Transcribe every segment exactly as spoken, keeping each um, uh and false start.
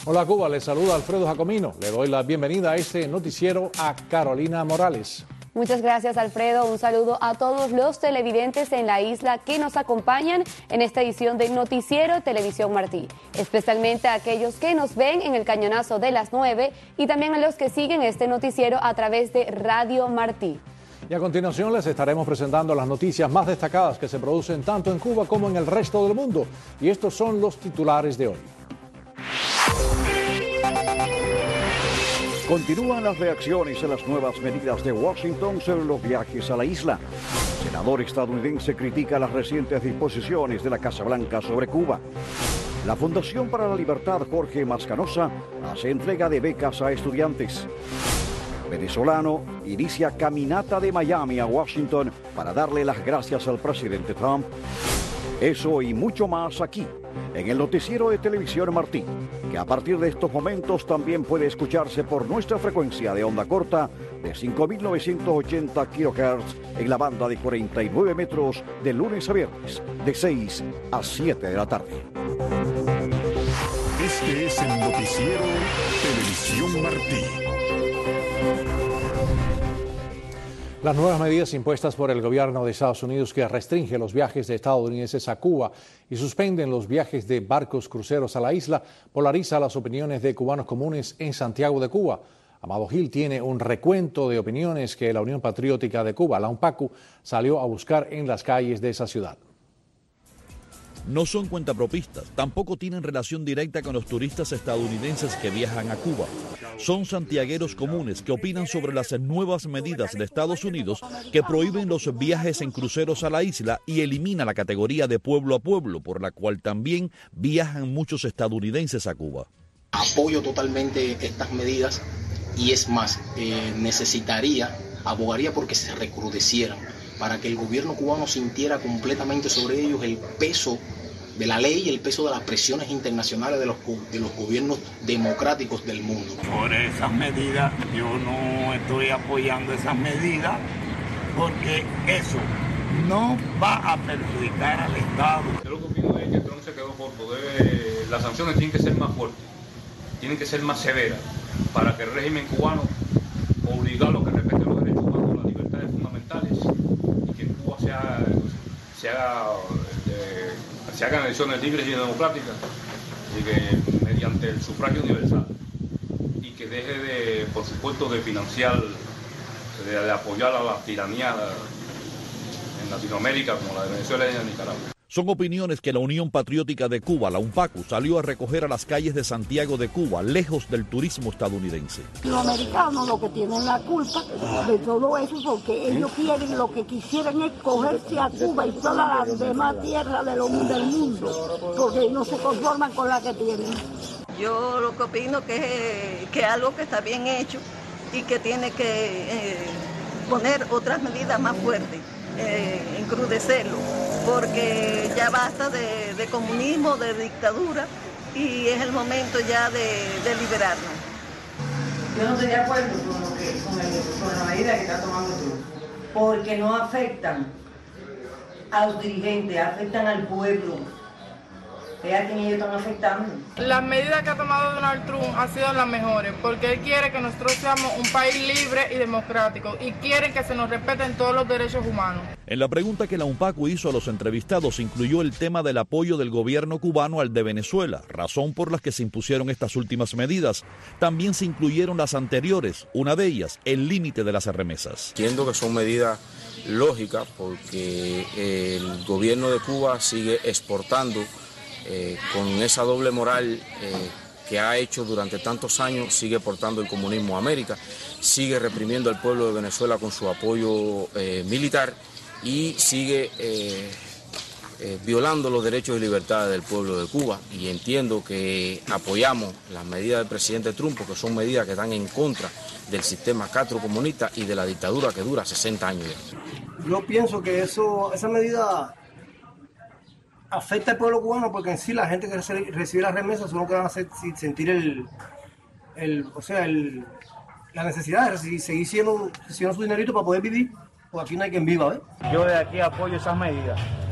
Hola Cuba, les saluda Alfredo Jacomino. Le doy la bienvenida a este noticiero a Carolina Morales. Muchas gracias, Alfredo. Un saludo a todos los televidentes en la isla que nos acompañan en esta edición de Noticiero Televisión Martí, especialmente a aquellos que nos ven en el cañonazo de las nueve y también a los que siguen este noticiero a través de Radio Martí. Y a continuación les estaremos presentando las noticias más destacadas que se producen tanto en Cuba como en el resto del mundo. Y estos son los titulares de hoy. Continúan las reacciones a las nuevas medidas de Washington sobre los viajes a la isla. El senador estadounidense critica las recientes disposiciones de la Casa Blanca sobre Cuba. La Fundación para la Libertad Jorge Mascanosa hace entrega de becas a estudiantes. Venezolano inicia caminata de Miami a Washington para darle las gracias al presidente Trump. Eso y mucho más aquí, en el noticiero de Televisión Martí, que a partir de estos momentos también puede escucharse por nuestra frecuencia de onda corta de cinco mil novecientos ochenta kilohertz en la banda de cuarenta y nueve metros de lunes a viernes, de seis a siete de la tarde. Este es el noticiero Televisión Martí. Las nuevas medidas impuestas por el gobierno de Estados Unidos que restringe los viajes de estadounidenses a Cuba y suspenden los viajes de barcos cruceros a la isla polariza las opiniones de cubanos comunes en Santiago de Cuba. Amado Gil tiene un recuento de opiniones que la Unión Patriótica de Cuba, la UNPACU, salió a buscar en las calles de esa ciudad. No son cuentapropistas, tampoco tienen relación directa con los turistas estadounidenses que viajan a Cuba. Son santiagueros comunes que opinan sobre las nuevas medidas de Estados Unidos que prohíben los viajes en cruceros a la isla y elimina la categoría de pueblo a pueblo, por la cual también viajan muchos estadounidenses a Cuba. Apoyo totalmente estas medidas y es más, eh, necesitaría, abogaría porque se recrudecieran, para que el gobierno cubano sintiera completamente sobre ellos el peso de la ley y el peso de las presiones internacionales de los, de los gobiernos democráticos del mundo. Por esas medidas, yo no estoy apoyando esas medidas porque eso no va a perjudicar al Estado. Yo lo que opino es que Trump se quedó corto. Debe, las sanciones tienen que ser más fuertes, tienen que ser más severas para que el régimen cubano obligue a los que respeten los derechos humanos, las libertades fundamentales y que en Cuba se haga, se haga eh, se hagan elecciones libres y democráticas y que mediante el sufragio universal y que deje de, por supuesto, de financiar, de, de apoyar a la tiranía en Latinoamérica como la de Venezuela y de Nicaragua. Son opiniones que la Unión Patriótica de Cuba, la UNPACU, salió a recoger a las calles de Santiago de Cuba, lejos del turismo estadounidense. Los americanos lo que tienen la culpa de todo eso porque ellos quieren, lo que quisieran es cogerse a Cuba y todas las demás tierras del mundo, porque no se conforman con la que tienen. Yo lo que opino que es que algo que está bien hecho y que tiene que eh, poner otras medidas más fuertes, eh, encrudecerlo. Porque ya basta de, de comunismo, de dictadura, y es el momento ya de, de liberarnos. Yo no estoy de acuerdo con, lo que, con, el, con la medida que está tomando Trump, porque no afectan a los dirigentes, afectan al pueblo. Es a quien ellos están afectando. Las medidas que ha tomado Donald Trump han sido las mejores, porque él quiere que nosotros seamos un país libre y democrático, y quiere que se nos respeten todos los derechos humanos. En la pregunta que la UNPACU hizo a los entrevistados incluyó el tema del apoyo del gobierno cubano al de Venezuela, razón por la que se impusieron estas últimas medidas. También se incluyeron las anteriores, una de ellas, el límite de las remesas. Entiendo que son medidas lógicas porque el gobierno de Cuba sigue exportando eh, con esa doble moral eh, que ha hecho durante tantos años, sigue portando el comunismo a América, sigue reprimiendo al pueblo de Venezuela con su apoyo eh, militar y sigue eh, eh, violando los derechos y libertades del pueblo de Cuba. Y entiendo que apoyamos las medidas del presidente Trump porque son medidas que están en contra del sistema castrocomunista y de la dictadura que dura sesenta años ya. Yo pienso que eso, esa medida afecta al pueblo cubano porque en sí la gente que recibe las remesas son los que van a hacer sentir el, el o sea, el, la necesidad de seguir siendo, siendo su dinerito para poder vivir, pues aquí no hay quien viva, ¿eh? Yo de aquí apoyo esas medidas,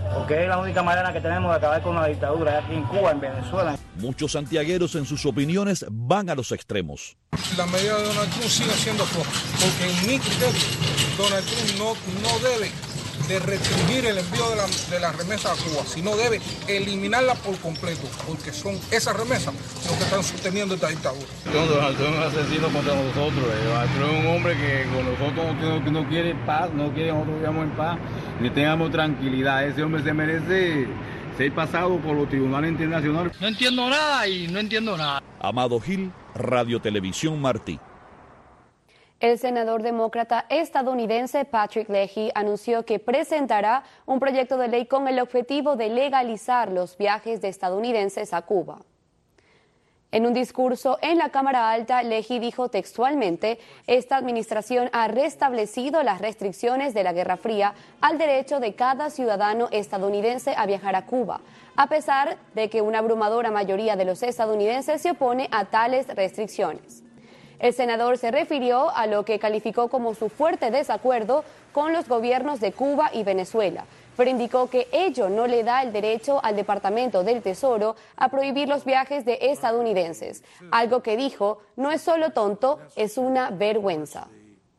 porque es la única manera que tenemos de acabar con la dictadura aquí en Cuba, en Venezuela. Muchos santiagueros en sus opiniones van a los extremos. La medida de Donald Trump sigue siendo floja, porque en mi criterio Donald Trump no, no debe de restringir el envío de la, de la remesa a Cuba, sino debe eliminarla por completo, porque son esas remesas lo que están sosteniendo esta dictadura. Donald Trump es un asesino contra nosotros. Donald Trump es un hombre que con nosotros no, no quiere paz, no quiere que nosotros vivamos en paz, ni tengamos tranquilidad. Ese hombre se merece ser pasado por los tribunales internacionales. No entiendo nada y no entiendo nada. Amado Gil, Radio Televisión Martí. El senador demócrata estadounidense Patrick Leahy anunció que presentará un proyecto de ley con el objetivo de legalizar los viajes de estadounidenses a Cuba. En un discurso en la Cámara Alta, Leahy dijo textualmente: esta administración ha restablecido las restricciones de la Guerra Fría al derecho de cada ciudadano estadounidense a viajar a Cuba, a pesar de que una abrumadora mayoría de los estadounidenses se opone a tales restricciones. El senador se refirió a lo que calificó como su fuerte desacuerdo con los gobiernos de Cuba y Venezuela, pero indicó que ello no le da el derecho al Departamento del Tesoro a prohibir los viajes de estadounidenses, algo que dijo no es solo tonto, es una vergüenza.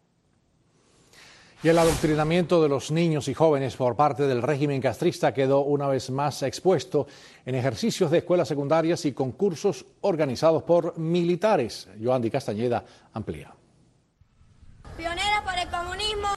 Y el adoctrinamiento de los niños y jóvenes por parte del régimen castrista quedó una vez más expuesto en ejercicios de escuelas secundarias y concursos organizados por militares. Yoandi Castañeda amplía. Pioneras por el comunismo.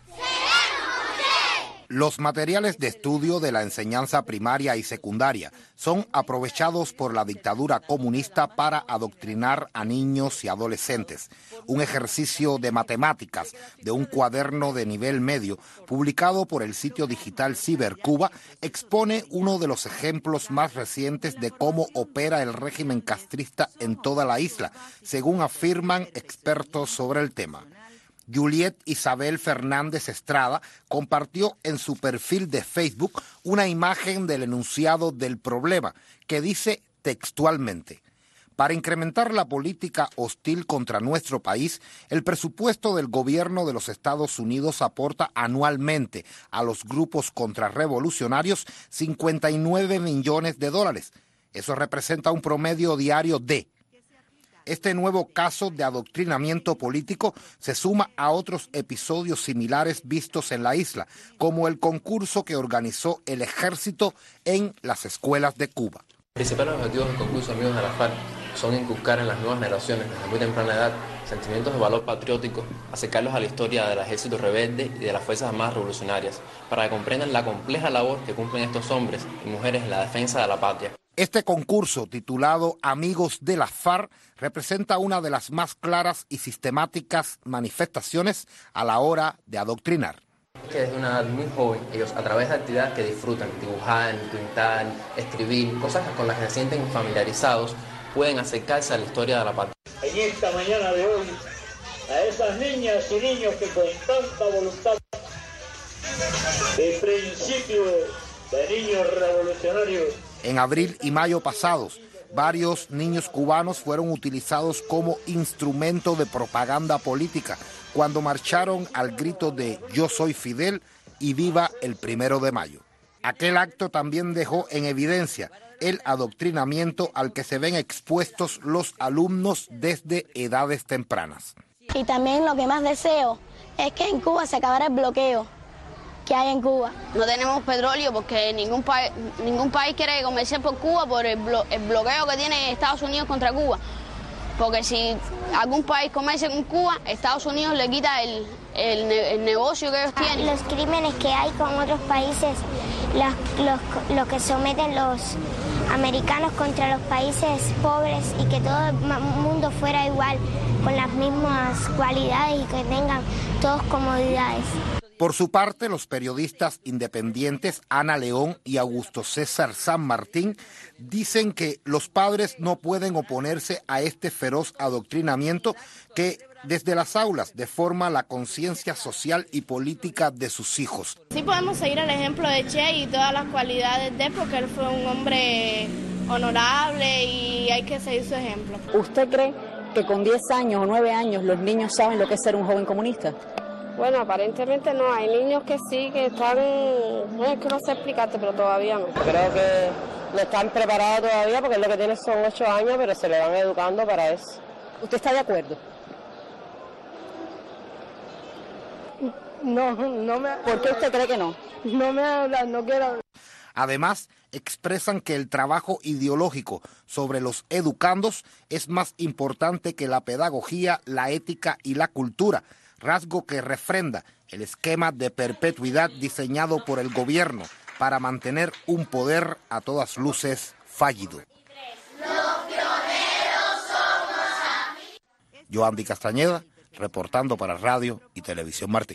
Los materiales de estudio de la enseñanza primaria y secundaria son aprovechados por la dictadura comunista para adoctrinar a niños y adolescentes. Un ejercicio de matemáticas de un cuaderno de nivel medio publicado por el sitio digital Cibercuba expone uno de los ejemplos más recientes de cómo opera el régimen castrista en toda la isla, según afirman expertos sobre el tema. Juliet Isabel Fernández Estrada compartió en su perfil de Facebook una imagen del enunciado del problema que dice textualmente: para incrementar la política hostil contra nuestro país, el presupuesto del gobierno de los Estados Unidos aporta anualmente a los grupos contrarrevolucionarios cincuenta y nueve millones de dólares. Eso representa un promedio diario de... Este nuevo caso de adoctrinamiento político se suma a otros episodios similares vistos en la isla, como el concurso que organizó el ejército en las escuelas de Cuba. Los principales objetivos del concurso Amigos de la FARC son inculcar en las nuevas generaciones, desde muy temprana edad, sentimientos de valor patriótico, acercarlos a la historia del ejército rebelde y de las fuerzas armadas revolucionarias, para que comprendan la compleja labor que cumplen estos hombres y mujeres en la defensa de la patria. Este concurso, titulado Amigos de la FARC, representa una de las más claras y sistemáticas manifestaciones a la hora de adoctrinar. Que desde una edad muy joven, ellos a través de actividades que disfrutan, dibujar, pintar, escribir, cosas con las que se sienten familiarizados, pueden acercarse a la historia de la patria. En esta mañana de hoy, a esas niñas y niños que con tanta voluntad de principio de niños revolucionarios. En abril y mayo pasados, varios niños cubanos fueron utilizados como instrumento de propaganda política cuando marcharon al grito de "Yo soy Fidel" y "Viva el primero de mayo". Aquel acto también dejó en evidencia el adoctrinamiento al que se ven expuestos los alumnos desde edades tempranas. Y también lo que más deseo es que en Cuba se acabara el bloqueo que hay en Cuba. No tenemos petróleo porque ningún, pa ningún país quiere comerciar por Cuba por el, blo el bloqueo que tiene Estados Unidos contra Cuba. Porque si algún país comercia con Cuba, Estados Unidos le quita el, el, ne el negocio que ellos tienen. Los crímenes que hay con otros países, los, los, lo que someten los americanos contra los países pobres y que todo el mundo fuera igual, con las mismas cualidades y que tengan todos comodidades. Por su parte, los periodistas independientes Ana León y Augusto César San Martín dicen que los padres no pueden oponerse a este feroz adoctrinamiento que desde las aulas deforma la conciencia social y política de sus hijos. Sí podemos seguir el ejemplo de Che y todas las cualidades de él porque él fue un hombre honorable y hay que seguir su ejemplo. ¿Usted cree que con diez años o nueve años los niños saben lo que es ser un joven comunista? Bueno, aparentemente no, hay niños que sí, que están, no es que no sé explicarte, pero todavía no. Creo que no están preparados todavía porque lo que tienen son ocho años, pero se le van educando para eso. ¿Usted está de acuerdo? No, no me... ¿Por qué usted cree que no? No me hablan, no quiero hablar. Además, expresan que el trabajo ideológico sobre los educandos es más importante que la pedagogía, la ética y la cultura, rasgo que refrenda el esquema de perpetuidad diseñado por el gobierno para mantener un poder a todas luces fallido. Yoandi Castañeda, reportando para Radio y Televisión Martí.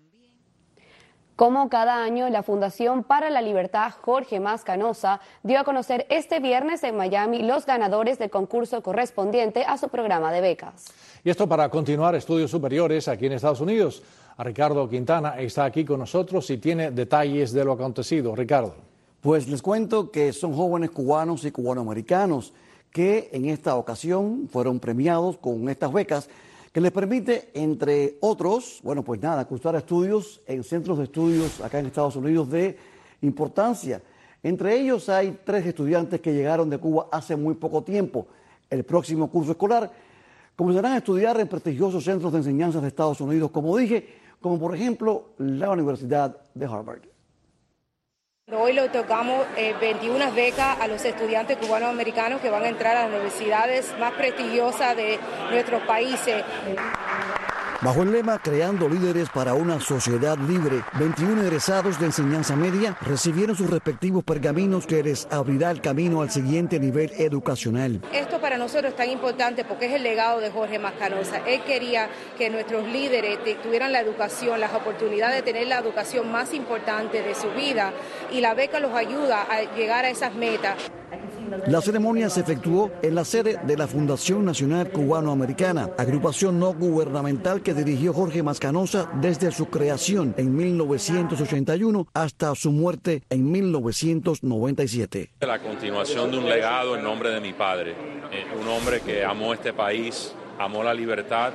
Como cada año, la Fundación para la Libertad Jorge Mas Canosa dio a conocer este viernes en Miami los ganadores del concurso correspondiente a su programa de becas. Y esto para continuar estudios superiores aquí en Estados Unidos. A Ricardo Quintana está aquí con nosotros y tiene detalles de lo acontecido. Ricardo. Pues les cuento que son jóvenes cubanos y cubanoamericanos que en esta ocasión fueron premiados con estas becas que les permite, entre otros, bueno, pues nada, cursar estudios en centros de estudios acá en Estados Unidos de importancia. Entre ellos hay tres estudiantes que llegaron de Cuba hace muy poco tiempo. El próximo curso escolar comenzarán a estudiar en prestigiosos centros de enseñanza de Estados Unidos, como dije, como por ejemplo la Universidad de Harvard. Hoy le otorgamos eh, veintiuna becas a los estudiantes cubanos-americanos que van a entrar a las universidades más prestigiosas de nuestros países. Bajo el lema Creando líderes para una sociedad libre, veintiún egresados de enseñanza media recibieron sus respectivos pergaminos que les abrirá el camino al siguiente nivel educacional. Esto para nosotros es tan importante porque es el legado de Jorge Mas Canosa. Él quería que nuestros líderes tuvieran la educación, las oportunidades de tener la educación más importante de su vida, y la beca los ayuda a llegar a esas metas. La ceremonia se efectuó en la sede de la Fundación Nacional Cubano-Americana, agrupación no gubernamental que dirigió Jorge Mas Canosa desde su creación en mil novecientos ochenta y uno hasta su muerte en mil novecientos noventa y siete. La continuación de un legado en nombre de mi padre, eh, un hombre que amó este país, amó la libertad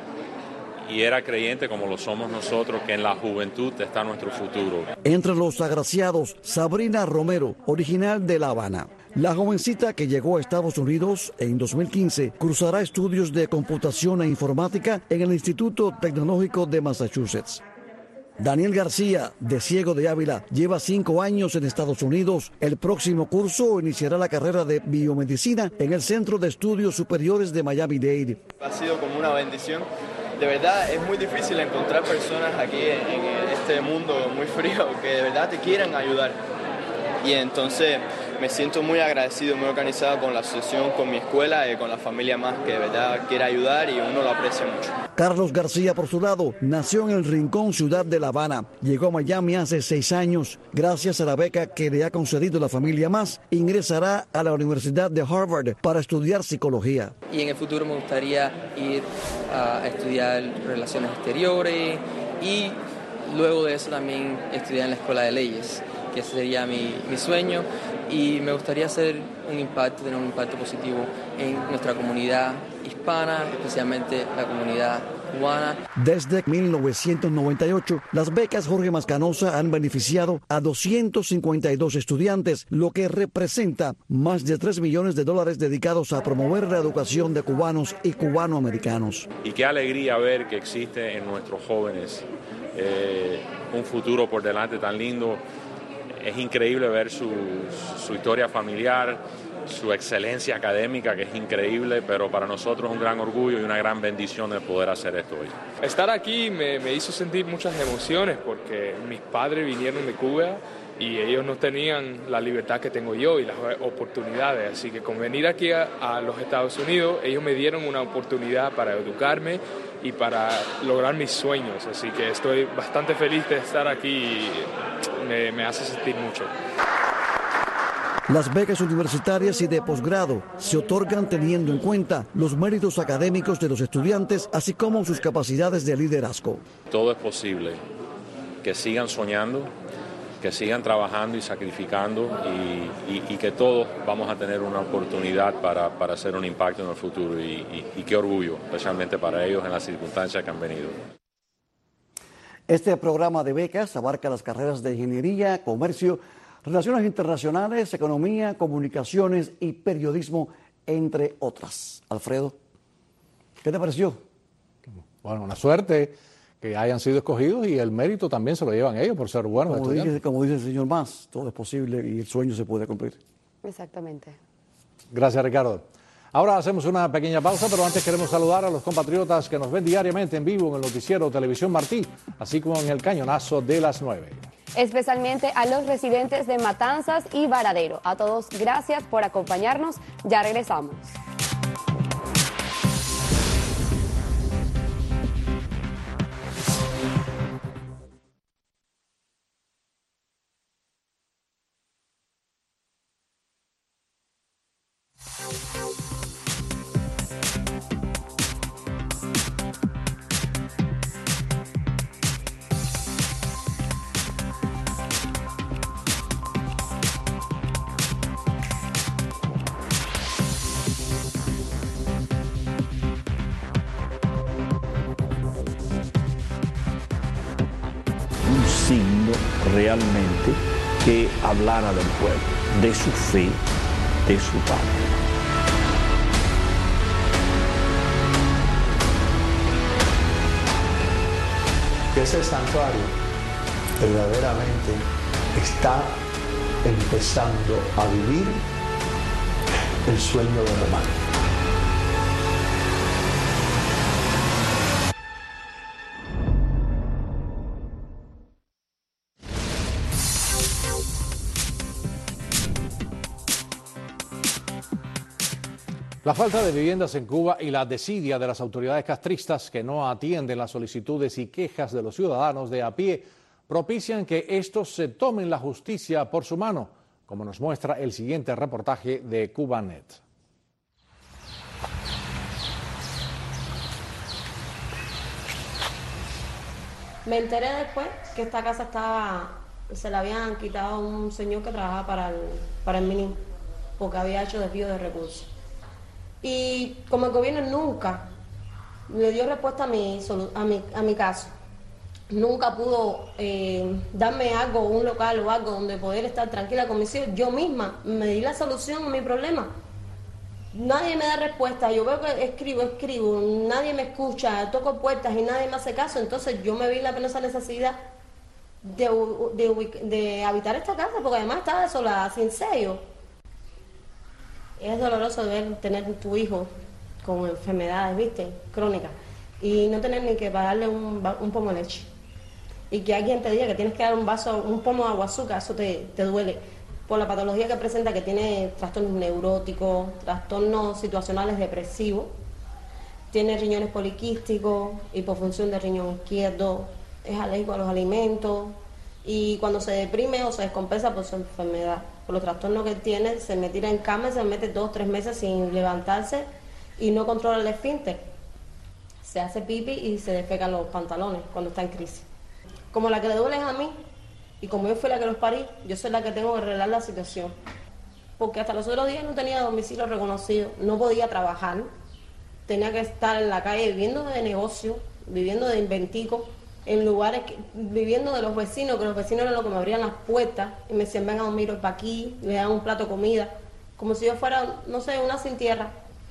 y era creyente, como lo somos nosotros, que en la juventud está nuestro futuro. Entre los agraciados, Sabrina Romero, original de La Habana. La jovencita que llegó a Estados Unidos en dos mil quince cursará estudios de computación e informática en el Instituto Tecnológico de Massachusetts. Daniel García, de Ciego de Ávila, lleva cinco años en Estados Unidos. El próximo curso iniciará la carrera de biomedicina en el Centro de Estudios Superiores de Miami-Dade. Ha sido como una bendición. De verdad es muy difícil encontrar personas aquí en, en este mundo muy frío que de verdad te quieran ayudar. Y entonces me siento muy agradecido, muy organizado con la asociación, con mi escuela y con la familia más que de verdad quiere ayudar y uno lo aprecia mucho. Carlos García, por su lado, nació en el Rincón, ciudad de La Habana. Llegó a Miami hace seis años. Gracias a la beca que le ha concedido la familia más, ingresará a la Universidad de Harvard para estudiar psicología. Y en el futuro me gustaría ir a estudiar relaciones exteriores y luego de eso también estudiar en la Escuela de Leyes, que ese sería mi, mi sueño, y me gustaría hacer un impacto, tener un impacto positivo en nuestra comunidad hispana, especialmente la comunidad cubana. Desde mil novecientos noventa y ocho, las becas Jorge Mas Canosa han beneficiado a doscientos cincuenta y dos estudiantes, lo que representa más de tres millones de dólares dedicados a promover la educación de cubanos y cubanoamericanos. Y qué alegría ver que existe en nuestros jóvenes eh, un futuro por delante tan lindo. Es increíble ver su, su historia familiar, su excelencia académica, que es increíble, pero para nosotros es un gran orgullo y una gran bendición de poder hacer esto hoy. Estar aquí me, me hizo sentir muchas emociones porque mis padres vinieron de Cuba y ellos no tenían la libertad que tengo yo y las oportunidades, así que con venir aquí a, a los Estados Unidos, ellos me dieron una oportunidad para educarme y para lograr mis sueños, así que estoy bastante feliz de estar aquí y me, me hace sentir mucho. Las becas universitarias y de posgrado se otorgan teniendo en cuenta los méritos académicos de los estudiantes, así como sus capacidades de liderazgo. Todo es posible, que sigan soñando, que sigan trabajando y sacrificando y, y, y que todos vamos a tener una oportunidad para, para hacer un impacto en el futuro y, y, y qué orgullo, especialmente para ellos en las circunstancias que han venido. Este programa de becas abarca las carreras de ingeniería, comercio, relaciones internacionales, economía, comunicaciones y periodismo, entre otras. Alfredo, ¿qué te pareció? Bueno, una suerte que hayan sido escogidos y el mérito también se lo llevan ellos por ser buenos Como estudiantes. dice, como dice el señor Mas, todo es posible y el sueño se puede cumplir. Exactamente. Gracias, Ricardo. Ahora hacemos una pequeña pausa, pero antes queremos saludar a los compatriotas que nos ven diariamente en vivo en el noticiero Televisión Martí, así como en el cañonazo de las nueve. Especialmente a los residentes de Matanzas y Varadero. A todos, gracias por acompañarnos. Ya regresamos. Signo realmente que hablara del pueblo, de su fe, de su patria. Ese santuario verdaderamente está empezando a vivir el sueño de Román. La falta de viviendas en Cuba y la desidia de las autoridades castristas que no atienden las solicitudes y quejas de los ciudadanos de a pie propician que estos se tomen la justicia por su mano, como nos muestra el siguiente reportaje de Cubanet. Me enteré después que esta casa estaba, se la habían quitado a un señor que trabajaba para el, para el MINIM, porque había hecho desvío de recursos. Y como el gobierno nunca le dio respuesta a mi, a mi, a mi caso, nunca pudo eh, darme algo, un local o algo donde poder estar tranquila con mis hijos, yo misma me di la solución a mi problema. Nadie me da respuesta, yo veo que escribo, escribo, nadie me escucha, toco puertas y nadie me hace caso, entonces yo me vi la penosa necesidad de, de, de habitar esta casa, porque además estaba desolada, sin sello. Es doloroso ver tener tu hijo con enfermedades, ¿viste? Crónicas, y no tener ni que pagarle un, un pomo de leche. Y que alguien te diga que tienes que dar un vaso, un pomo de agua azúcar, eso te, te duele. Por la patología que presenta, que tiene trastornos neuróticos, trastornos situacionales depresivos, tiene riñones poliquísticos, hipofunción del riñón izquierdo, es alérgico a los alimentos, y cuando se deprime o se descompensa por su enfermedad, por los trastornos que tiene, se me tira en cama y se mete dos o tres meses sin levantarse y no controla el esfínter. Se hace pipi y se defecan los pantalones cuando está en crisis. Como la que le duele es a mí, y como yo fui la que los parí, yo soy la que tengo que arreglar la situación. Porque hasta los otros días no tenía domicilio reconocido, no podía trabajar, tenía que estar en la calle viviendo de negocio, viviendo de inventico, en lugares, que, viviendo de los vecinos, que los vecinos eran los que me abrían las puertas y me decían, ven a dormir para aquí, y me daban un plato de comida, como si yo fuera, no sé, una sin tierra.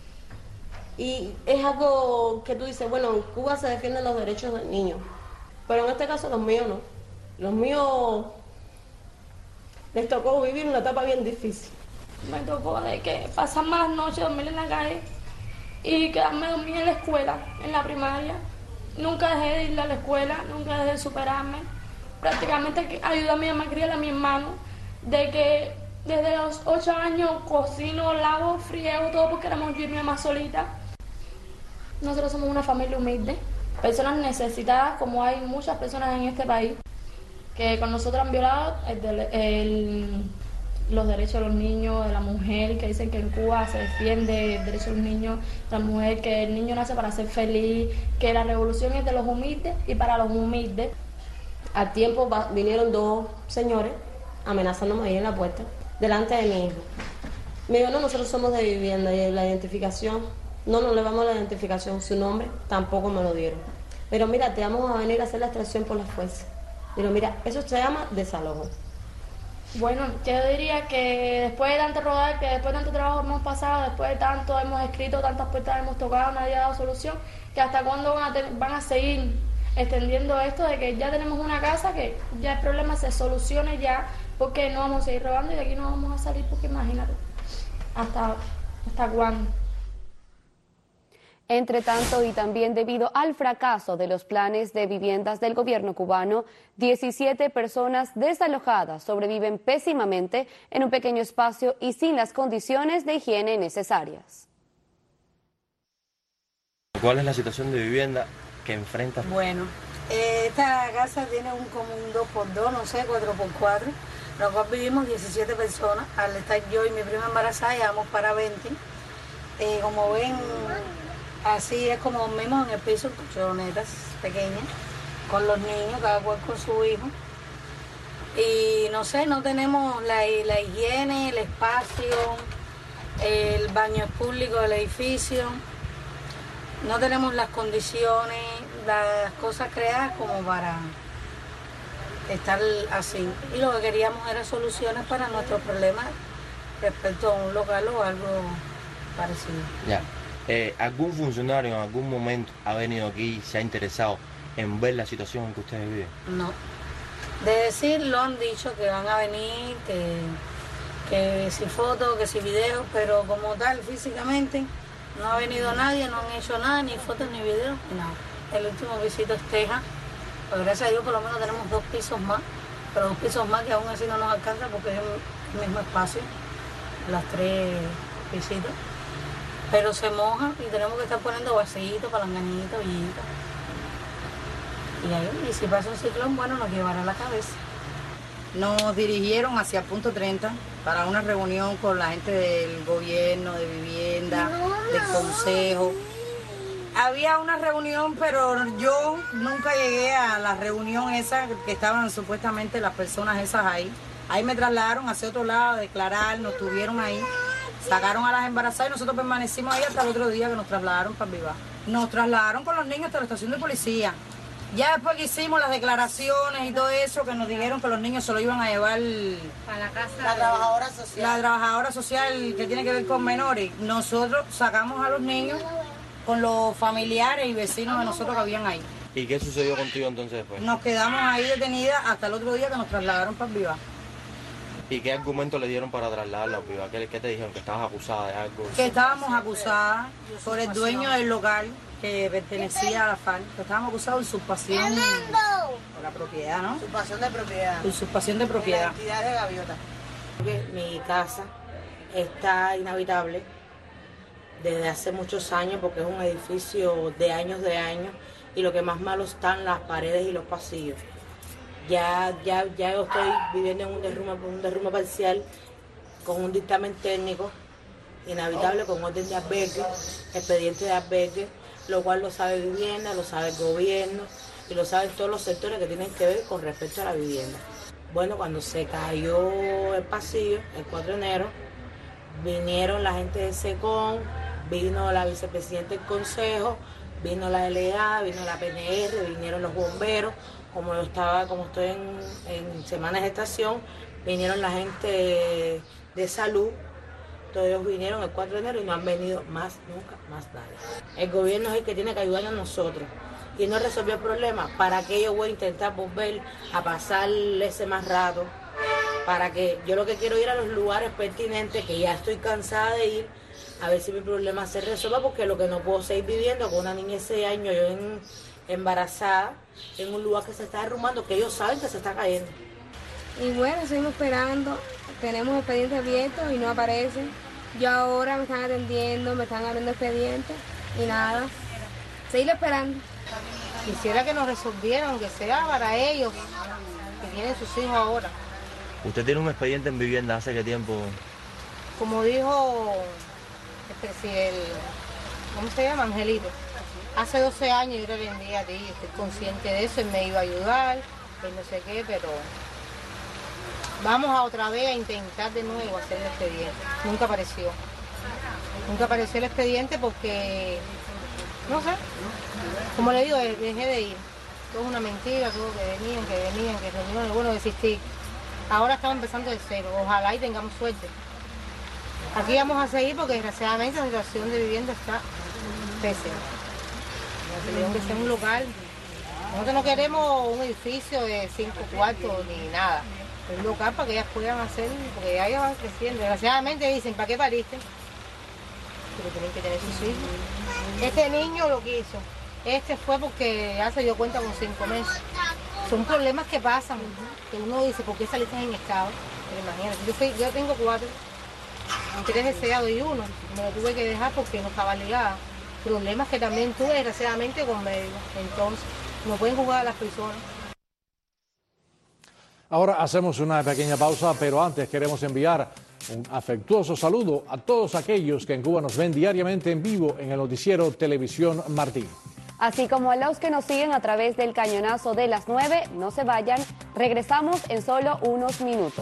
Y es algo que tú dices, bueno, en Cuba se defienden los derechos del niño, pero en este caso los míos no. Los míos les tocó vivir una etapa bien difícil. Me tocó de que pasar más noches dormir en la calle y quedarme dormida en la escuela, en la primaria. Nunca dejé de ir a la escuela, nunca dejé de superarme. Prácticamente ayudé a mi mamá a criar a mi hermano, de que desde los ocho años cocino, lavo, friego, todo porque éramos yo y mi mamá solita. Nosotros somos una familia humilde, personas necesitadas, como hay muchas personas en este país, que con nosotros han violado el, el, los derechos de los niños, de la mujer, que dicen que en Cuba se defiende el derecho de los niños, de la mujer, que el niño nace para ser feliz, que la revolución es de los humildes y para los humildes. Al tiempo vinieron dos señores amenazándome ahí en la puerta, delante de mi hijo. Me dijo, no, nosotros somos de vivienda y la identificación, no, no le vamos a la identificación, su nombre tampoco me lo dieron. pero mira, te vamos a venir a hacer la extracción por la fuerza. Pero mira, eso se llama desalojo. Bueno, yo diría que después de tanto rodar, que después de tanto trabajo hemos pasado, después de tanto hemos escrito, tantas puertas hemos tocado, nadie ha dado solución, que hasta cuándo van a, te- van a seguir extendiendo esto de que ya tenemos una casa, que ya el problema se solucione ya, porque no vamos a seguir robando y de aquí no vamos a salir, porque imagínate, hasta, hasta cuándo. Entre tanto, y también debido al fracaso de los planes de viviendas del gobierno cubano, diecisiete personas desalojadas sobreviven pésimamente en un pequeño espacio y sin las condiciones de higiene necesarias. ¿Cuál es la situación de vivienda que enfrenta? Bueno, eh, esta casa tiene un como un dos por dos, no sé, cuatro por cuatro, lo cual vivimos diecisiete personas. Al estar yo y mi prima embarazada, ya vamos para veinte. Eh, como ven, así es como dormimos en el piso, colchonetas pequeñas, con los niños, cada cual con su hijo. Y no sé, no tenemos la, la higiene, el espacio, el baño público del edificio. No tenemos las condiciones, las cosas creadas como para estar así. Y lo que queríamos era soluciones para nuestros problemas respecto a un local o algo parecido. Ya. Eh, ¿Algún funcionario en algún momento ha venido aquí y se ha interesado en ver la situación en que ustedes viven? No. De decir, lo han dicho que van a venir, que, que si fotos, que si videos, pero como tal, físicamente, no ha venido nadie, no han hecho nada, ni fotos, ni videos, ni nada. El último visito es Teja, pues gracias a Dios por lo menos tenemos dos pisos más, pero dos pisos más que aún así no nos alcanza porque es el mismo espacio, las tres pisitos. Pero se moja y tenemos que estar poniendo vasitos, palanganitas, ollitas. Y ahí, y si pasa un ciclón, bueno, nos llevará la cabeza. Nos dirigieron hacia Punto treinta para una reunión con la gente del gobierno, de vivienda, del consejo. Había una reunión, pero yo nunca llegué a la reunión esa que estaban supuestamente las personas esas ahí. Ahí me trasladaron hacia otro lado a declarar, nos tuvieron ahí, sacaron a las embarazadas y nosotros permanecimos ahí hasta el otro día que nos trasladaron para Vivar. Nos trasladaron con los niños hasta la estación de policía. Ya después que hicimos las declaraciones y todo eso, que nos dijeron que los niños se lo iban a llevar a la casa la de- trabajadora social. La trabajadora social que tiene que ver con menores. Nosotros sacamos a los niños con los familiares y vecinos de nosotros que habían ahí. ¿Y qué sucedió contigo entonces después? Nos quedamos ahí detenidas hasta el otro día que nos trasladaron para Vivar. ¿Y qué argumento le dieron para trasladarla a Viva? ¿Qué, ¿Qué te dijeron? ¿Que estabas acusada de algo? Que estábamos acusadas por el dueño del local que pertenecía a la FARC. Que estábamos acusados de usurpación de la propiedad, ¿no? Usurpación de propiedad. Usurpación de propiedad. De la entidad de Gaviota. Mi casa está inhabitable desde hace muchos años porque es un edificio de años de años y lo que más malo están las paredes y los pasillos. Ya, ya, ya yo estoy viviendo en un derrumbe, un derrumbe parcial con un dictamen técnico inhabitable con orden de albergue, expediente de albergue, lo cual lo sabe vivienda, lo sabe el gobierno y lo saben todos los sectores que tienen que ver con respecto a la vivienda. Bueno, cuando se cayó el pasillo, el cuatro de enero, vinieron la gente de SECON, vino la vicepresidenta del consejo, vino la delegada, vino la P N R, vinieron los bomberos. Como yo estaba, como estoy en, en semana de gestación, vinieron la gente de salud, todos ellos vinieron el cuatro de enero y no han venido más, nunca, más nadie. El gobierno es el que tiene que ayudar a nosotros y no resolvió el problema. ¿Para qué yo voy a intentar volver a pasar ese más rato? Para que yo lo que quiero ir a los lugares pertinentes, que ya estoy cansada de ir, a ver si mi problema se resuelva, porque lo que no puedo seguir viviendo con una niña de seis años, yo en... embarazada en un lugar que se está derrumbando, que ellos saben que se está cayendo. Y bueno, seguimos esperando, tenemos expedientes abiertos y no aparecen. Yo ahora me están atendiendo, me están abriendo expedientes y nada, seguir esperando. Quisiera que nos resolvieran, aunque sea para ellos, que tienen sus hijos ahora. ¿Usted tiene un expediente en vivienda hace qué tiempo? Como dijo este, si el, ¿cómo se llama? Angelito. Hace doce años yo le vendí a ti, estoy consciente de eso, él me iba a ayudar, él no sé qué, pero vamos a otra vez a intentar de nuevo hacer el expediente. Nunca apareció. Nunca apareció el expediente porque no sé, como le digo, dejé de ir. Todo es una mentira, todo que venían, que venían, que reuniones, bueno, desistí. Ahora estamos empezando de cero, ojalá y tengamos suerte. Aquí vamos a seguir porque desgraciadamente la situación de vivienda está pésima. Tendríamos que ser un local. Nosotros no queremos un edificio de cinco cuartos ni nada. Un local para que ellas puedan hacer, porque ya ellas van creciendo. Desgraciadamente dicen, ¿para qué pariste? Pero tienen que tener sus hijos. Este niño lo quiso. Este fue porque ya se dio cuenta con cinco meses. Son problemas que pasan, que uno dice, ¿por qué saliste en estado? Pero imagínate, yo, fui, yo tengo cuatro, tres deseados y uno. Me lo tuve que dejar porque no estaba ligada. Problemas que también tuve, desgraciadamente, con médicos. Entonces, no pueden jugar a las personas. Ahora hacemos una pequeña pausa, pero antes queremos enviar un afectuoso saludo a todos aquellos que en Cuba nos ven diariamente en vivo en el noticiero Televisión Martí. Así como a los que nos siguen a través del cañonazo de las nueve, no se vayan, regresamos en solo unos minutos.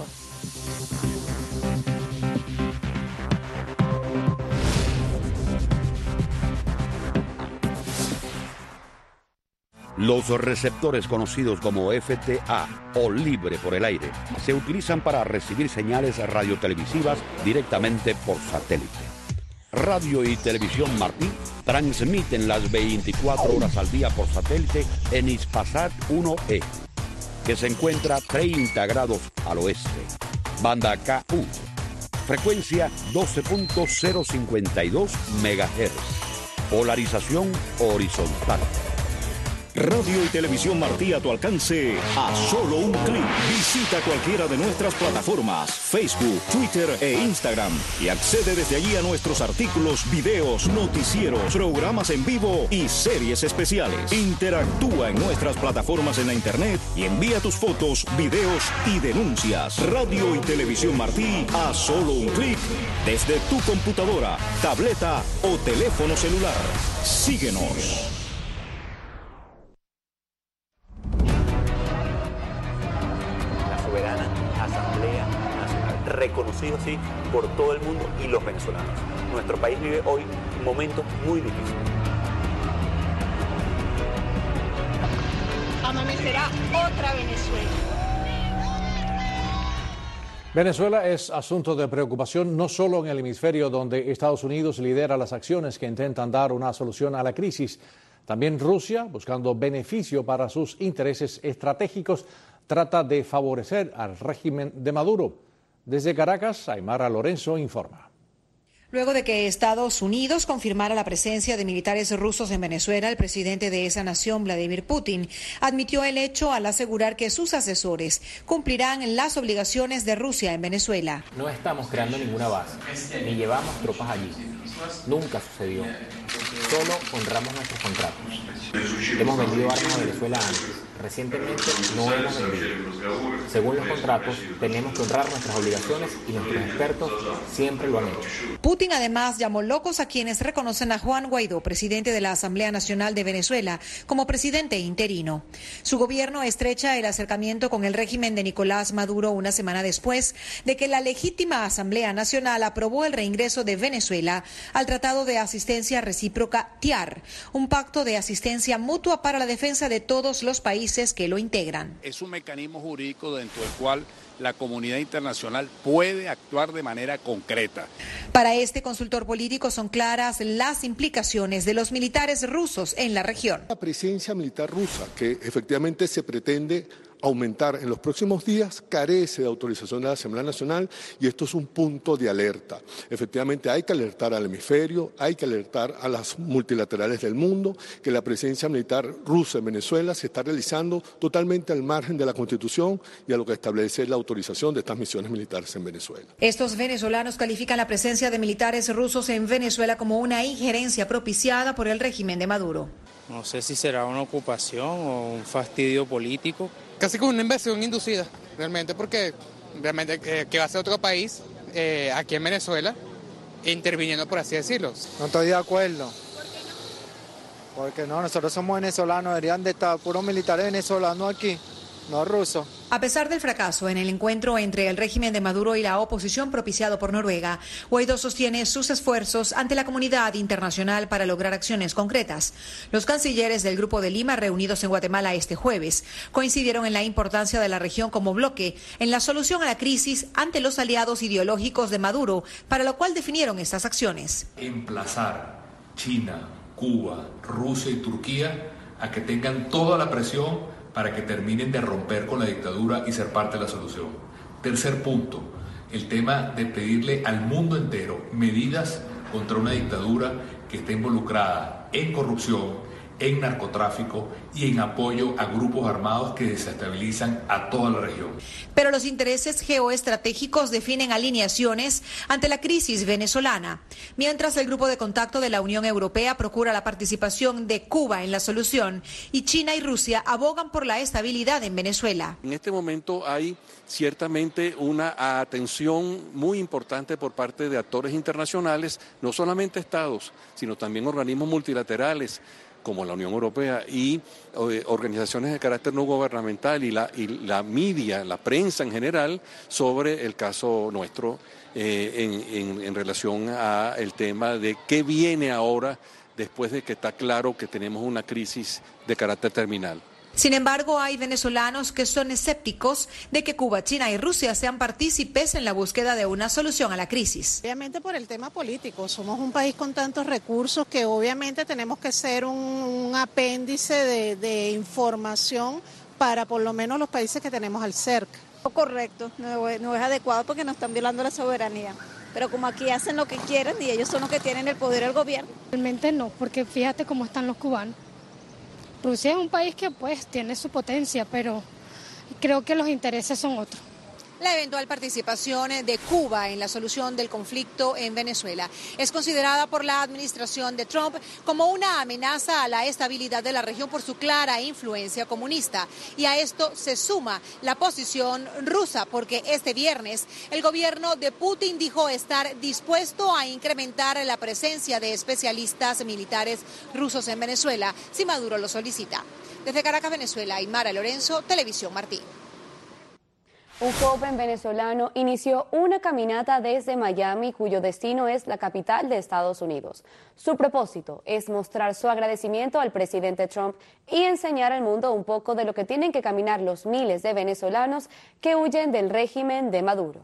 Los receptores conocidos como F T A o libre por el aire se utilizan para recibir señales radiotelevisivas directamente por satélite. Radio y Televisión Martí transmiten las veinticuatro horas al día por satélite en Hispasat uno E, que se encuentra treinta grados al oeste. Banda K U, frecuencia doce punto cero cincuenta y dos megahertz, polarización horizontal. Radio y Televisión Martí a tu alcance a solo un clic. Visita cualquiera de nuestras plataformas, Facebook, Twitter e Instagram y accede desde allí a nuestros artículos, videos, noticieros, programas en vivo y series especiales. Interactúa en nuestras plataformas en la internet y envía tus fotos, videos y denuncias. Radio y Televisión Martí a solo un clic desde tu computadora, tableta o teléfono celular. Síguenos. Asamblea Nacional, reconocido así por todo el mundo y los venezolanos. Nuestro país vive hoy momentos muy difíciles. Amanecerá otra Venezuela. Venezuela es asunto de preocupación no solo en el hemisferio donde Estados Unidos lidera las acciones que intentan dar una solución a la crisis. También Rusia, buscando beneficio para sus intereses estratégicos, trata de favorecer al régimen de Maduro. Desde Caracas, Aymara Lorenzo informa. Luego de que Estados Unidos confirmara la presencia de militares rusos en Venezuela, el presidente de esa nación, Vladimir Putin, admitió el hecho al asegurar que sus asesores cumplirán las obligaciones de Rusia en Venezuela. No estamos creando ninguna base, ni llevamos tropas allí. Nunca sucedió. Solo honramos nuestros contratos. Hemos vendido armas a Venezuela antes. Recientemente no hemos vendido. Según los contratos, tenemos que honrar nuestras obligaciones y nuestros expertos siempre lo han hecho. Putin además llamó locos a quienes reconocen a Juan Guaidó, presidente de la Asamblea Nacional de Venezuela, como presidente interino. Su gobierno estrecha el acercamiento con el régimen de Nicolás Maduro una semana después de que la legítima Asamblea Nacional aprobó el reingreso de Venezuela al Tratado de Asistencia Recíproca T I A R, un pacto de asistencia mutua para la defensa de todos los países que lo integran. Es un mecanismo jurídico dentro del cual la comunidad internacional puede actuar de manera concreta. Para este consultor político son claras las implicaciones de los militares rusos en la región. La presencia militar rusa, que efectivamente se pretende aumentar en los próximos días, carece de autorización de la Asamblea Nacional y esto es un punto de alerta. Efectivamente hay que alertar al hemisferio, hay que alertar a las multilaterales del mundo que la presencia militar rusa en Venezuela se está realizando totalmente al margen de la Constitución y a lo que establece la autorización de estas misiones militares en Venezuela. Estos venezolanos califican la presencia de militares rusos en Venezuela como una injerencia propiciada por el régimen de Maduro. No sé si será una ocupación o un fastidio político. Casi como una inversión inducida, realmente, porque realmente eh, que va a ser otro país eh, aquí en Venezuela, interviniendo, por así decirlo. No estoy de acuerdo. Porque no, nosotros somos venezolanos, deberían de estar puros militares venezolanos aquí. no ruso. A pesar del fracaso en el encuentro entre el régimen de Maduro y la oposición propiciado por Noruega, Guaidó sostiene sus esfuerzos ante la comunidad internacional para lograr acciones concretas. Los cancilleres del Grupo de Lima, reunidos en Guatemala este jueves, coincidieron en la importancia de la región como bloque en la solución a la crisis ante los aliados ideológicos de Maduro, para lo cual definieron estas acciones. Emplazar China, Cuba, Rusia y Turquía a que tengan toda la presión para que terminen de romper con la dictadura y ser parte de la solución. Tercer punto, el tema de pedirle al mundo entero medidas contra una dictadura que esté involucrada en corrupción, en narcotráfico y en apoyo a grupos armados que desestabilizan a toda la región. Pero los intereses geoestratégicos definen alineaciones ante la crisis venezolana, mientras el grupo de contacto de la Unión Europea procura la participación de Cuba en la solución y China y Rusia abogan por la estabilidad en Venezuela. En este momento hay ciertamente una atención muy importante por parte de actores internacionales, no solamente estados, sino también organismos multilaterales como la Unión Europea y eh, organizaciones de carácter no gubernamental y la, y la media, la prensa en general, sobre el caso nuestro eh, en, en, en relación al tema de qué viene ahora después de que está claro que tenemos una crisis de carácter terminal. Sin embargo, hay venezolanos que son escépticos de que Cuba, China y Rusia sean partícipes en la búsqueda de una solución a la crisis. Obviamente por el tema político, somos un país con tantos recursos que obviamente tenemos que ser un, un apéndice de, de información para por lo menos los países que tenemos al cerca. Correcto, no es, no es adecuado porque nos están violando la soberanía. Pero como aquí hacen lo que quieren y ellos son los que tienen el poder del gobierno. Realmente no, porque fíjate cómo están los cubanos. Rusia es un país que pues tiene su potencia, pero creo que los intereses son otros. La eventual participación de Cuba en la solución del conflicto en Venezuela es considerada por la administración de Trump como una amenaza a la estabilidad de la región por su clara influencia comunista. Y a esto se suma la posición rusa, porque este viernes el gobierno de Putin dijo estar dispuesto a incrementar la presencia de especialistas militares rusos en Venezuela si Maduro lo solicita. Desde Caracas, Venezuela, Aymara Lorenzo, Televisión Martí. Un joven venezolano inició una caminata desde Miami, cuyo destino es la capital de Estados Unidos. Su propósito es mostrar su agradecimiento al presidente Trump y enseñar al mundo un poco de lo que tienen que caminar los miles de venezolanos que huyen del régimen de Maduro.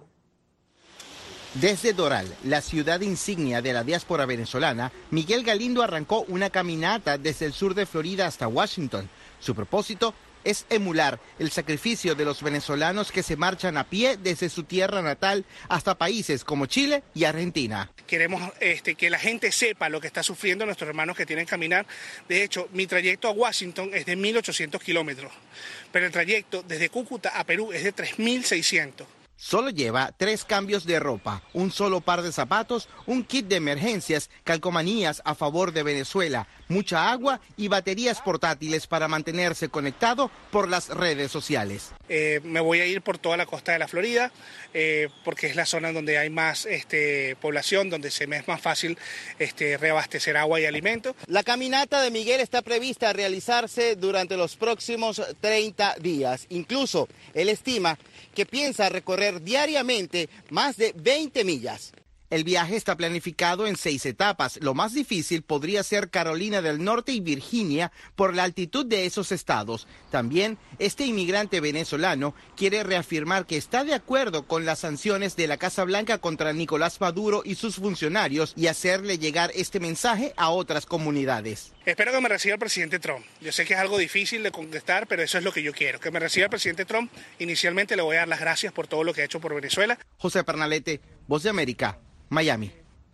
Desde Doral, la ciudad insignia de la diáspora venezolana, Miguel Galindo arrancó una caminata desde el sur de Florida hasta Washington. Su propósito es emular el sacrificio de los venezolanos que se marchan a pie desde su tierra natal hasta países como Chile y Argentina. Queremos este, que la gente sepa lo que está sufriendo nuestros hermanos que tienen que caminar. De hecho, mi trayecto a Washington es de mil ochocientos kilómetros, pero el trayecto desde Cúcuta a Perú es de tres mil seiscientos. Solo lleva tres cambios de ropa, un solo par de zapatos, un kit de emergencias, calcomanías a favor de Venezuela, mucha agua y baterías portátiles para mantenerse conectado por las redes sociales. Eh, me voy a ir por toda la costa de la Florida, eh, porque es la zona donde hay más este, población, donde se me es más fácil este, reabastecer agua y alimentos. La caminata de Miguel está prevista a realizarse durante los próximos treinta días. Incluso él estima que piensa recorrer diariamente más de veinte millas. El viaje está planificado en seis etapas. Lo más difícil podría ser Carolina del Norte y Virginia por la altitud de esos estados. También este inmigrante venezolano quiere reafirmar que está de acuerdo con las sanciones de la Casa Blanca contra Nicolás Maduro y sus funcionarios y hacerle llegar este mensaje a otras comunidades. Espero que me reciba el presidente Trump. Yo sé que es algo difícil de contestar, pero eso es lo que yo quiero. Que me reciba el presidente Trump. Inicialmente le voy a dar las gracias por todo lo que ha hecho por Venezuela. José Pernalete, Voz de América, Miami.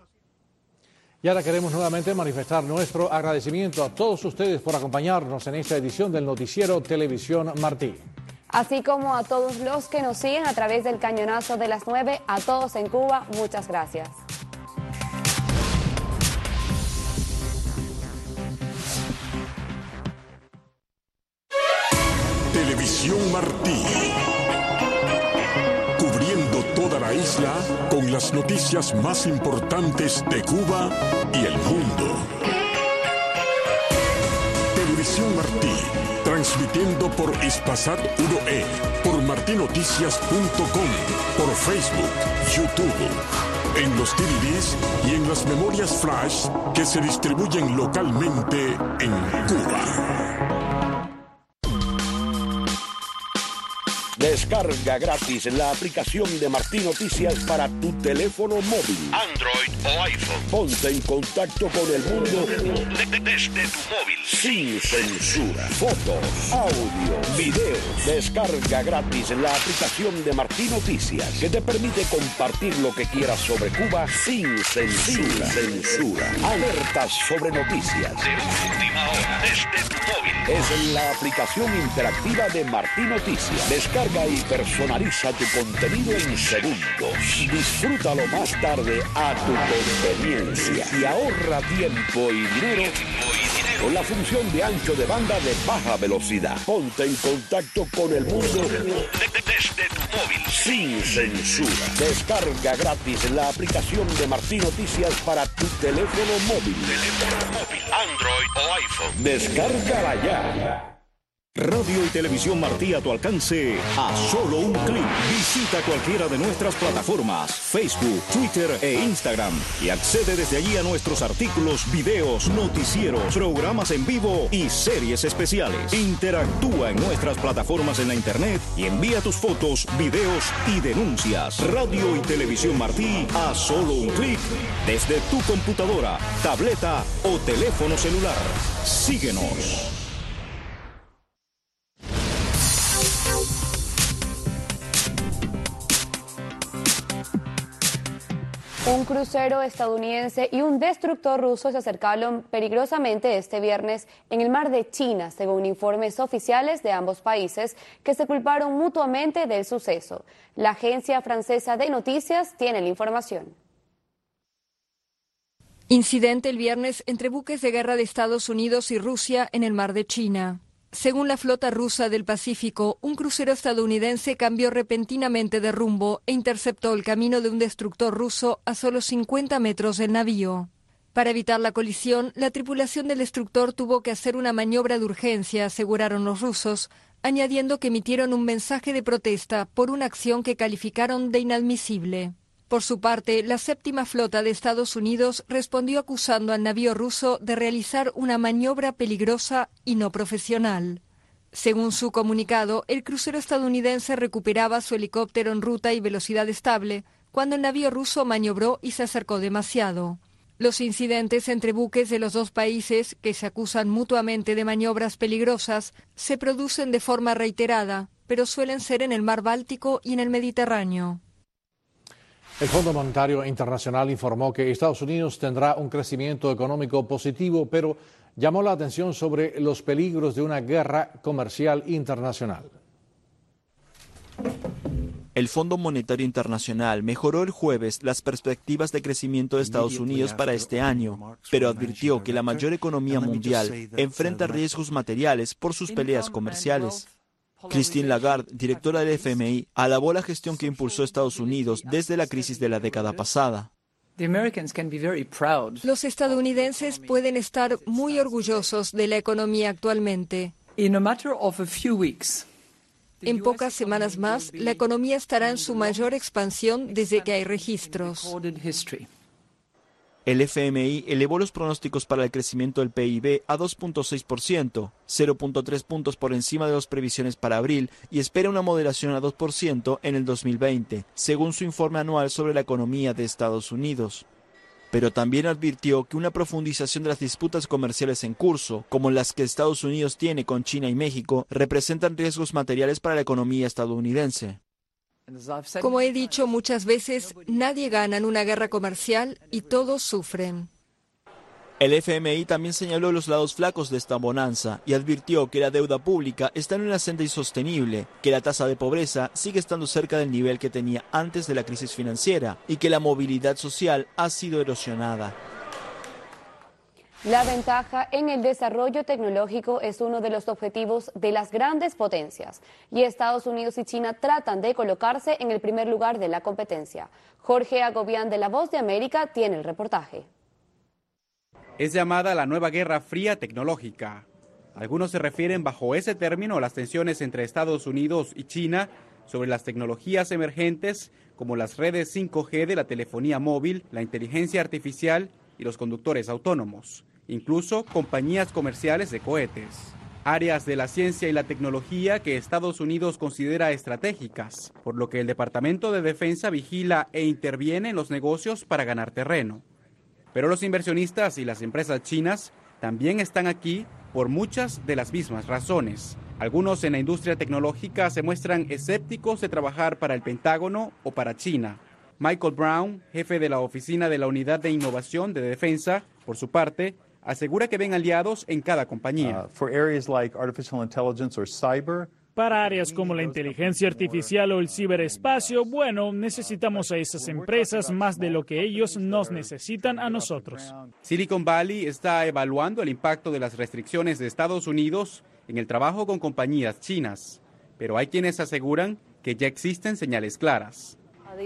Y ahora queremos nuevamente manifestar nuestro agradecimiento a todos ustedes por acompañarnos en esta edición del noticiero Televisión Martí. Así como a todos los que nos siguen a través del Cañonazo de las nueve, a todos en Cuba, muchas gracias. Televisión Martí. Cubriendo toda la isla con las noticias más importantes de Cuba y el mundo. Televisión Martí. Transmitiendo por Espacat uno E, por martinoticias punto com, por Facebook, YouTube, en los D V Ds y en las memorias flash que se distribuyen localmente en Cuba. Descarga gratis la aplicación de Martí Noticias para tu teléfono móvil, Android o iPhone. Ponte en contacto con el mundo desde tu móvil, sin censura. Fotos, audio, videos. Descarga gratis la aplicación de Martí Noticias, que te permite compartir lo que quieras sobre Cuba sin censura. Sin censura. Alertas sobre noticias de última hora desde tu móvil. Es la aplicación interactiva de Martí Noticias. Descarga y personaliza tu contenido en segundos. Disfrútalo más tarde a tu conveniencia y ahorra tiempo y dinero con la función de ancho de banda de baja velocidad. Ponte en contacto con el mundo desde tu móvil sin censura. Descarga gratis la aplicación de Martí Noticias para tu teléfono móvil, teléfono móvil, Android o iPhone. Descárgala ya. Radio y Televisión Martí a tu alcance a solo un clic. Visita cualquiera de nuestras plataformas, Facebook, Twitter e Instagram y accede desde allí a nuestros artículos, videos, noticieros, programas en vivo y series especiales. Interactúa en nuestras plataformas en la internet y envía tus fotos, videos y denuncias. Radio y Televisión Martí a solo un clic desde tu computadora, tableta o teléfono celular. Síguenos. Un crucero estadounidense y un destructor ruso se acercaron peligrosamente este viernes en el mar de China, según informes oficiales de ambos países que se culparon mutuamente del suceso. La agencia francesa de noticias tiene la información. Incidente el viernes entre buques de guerra de Estados Unidos y Rusia en el mar de China. Según la flota rusa del Pacífico, un crucero estadounidense cambió repentinamente de rumbo e interceptó el camino de un destructor ruso a solo cincuenta metros del navío. Para evitar la colisión, la tripulación del destructor tuvo que hacer una maniobra de urgencia, aseguraron los rusos, añadiendo que emitieron un mensaje de protesta por una acción que calificaron de inadmisible. Por su parte, la séptima flota de Estados Unidos respondió acusando al navío ruso de realizar una maniobra peligrosa y no profesional. Según su comunicado, el crucero estadounidense recuperaba su helicóptero en ruta y velocidad estable cuando el navío ruso maniobró y se acercó demasiado. Los incidentes entre buques de los dos países, que se acusan mutuamente de maniobras peligrosas, se producen de forma reiterada, pero suelen ser en el mar Báltico y en el Mediterráneo. El Fondo Monetario Internacional informó que Estados Unidos tendrá un crecimiento económico positivo, pero llamó la atención sobre los peligros de una guerra comercial internacional. El Fondo Monetario Internacional mejoró el jueves las perspectivas de crecimiento de Estados Unidos para este año, pero advirtió que la mayor economía mundial enfrenta riesgos materiales por sus peleas comerciales. Christine Lagarde, directora del F M I, alabó la gestión que impulsó Estados Unidos desde la crisis de la década pasada. Los estadounidenses pueden estar muy orgullosos de la economía actualmente. En pocas semanas más, la economía estará en su mayor expansión desde que hay registros. El F M I elevó los pronósticos para el crecimiento del P I B a dos punto seis por ciento, cero punto tres puntos por encima de las previsiones para abril, y espera una moderación a dos por ciento en el dos mil veinte, según su informe anual sobre la economía de Estados Unidos. Pero también advirtió que una profundización de las disputas comerciales en curso, como las que Estados Unidos tiene con China y México, representan riesgos materiales para la economía estadounidense. Como he dicho muchas veces, nadie gana en una guerra comercial y todos sufren. El F M I también señaló los lados flacos de esta bonanza y advirtió que la deuda pública está en una senda insostenible, que la tasa de pobreza sigue estando cerca del nivel que tenía antes de la crisis financiera y que la movilidad social ha sido erosionada. La ventaja en el desarrollo tecnológico es uno de los objetivos de las grandes potencias y Estados Unidos y China tratan de colocarse en el primer lugar de la competencia. Jorge Agobián de La Voz de América tiene el reportaje. Es llamada la nueva Guerra Fría tecnológica. Algunos se refieren bajo ese término a las tensiones entre Estados Unidos y China sobre las tecnologías emergentes como las redes cinco G de la telefonía móvil, la inteligencia artificial y los conductores autónomos, incluso compañías comerciales de cohetes. Áreas de la ciencia y la tecnología que Estados Unidos considera estratégicas, por lo que el Departamento de Defensa vigila e interviene en los negocios para ganar terreno. Pero los inversionistas y las empresas chinas también están aquí por muchas de las mismas razones. Algunos en la industria tecnológica se muestran escépticos de trabajar para el Pentágono o para China. Michael Brown, jefe de la Oficina de la Unidad de Innovación de Defensa, por su parte, asegura que ven aliados en cada compañía. Para áreas como la inteligencia artificial o el ciberespacio, bueno, necesitamos a esas empresas más de lo que ellos nos necesitan a nosotros. Silicon Valley está evaluando el impacto de las restricciones de Estados Unidos en el trabajo con compañías chinas, pero hay quienes aseguran que ya existen señales claras.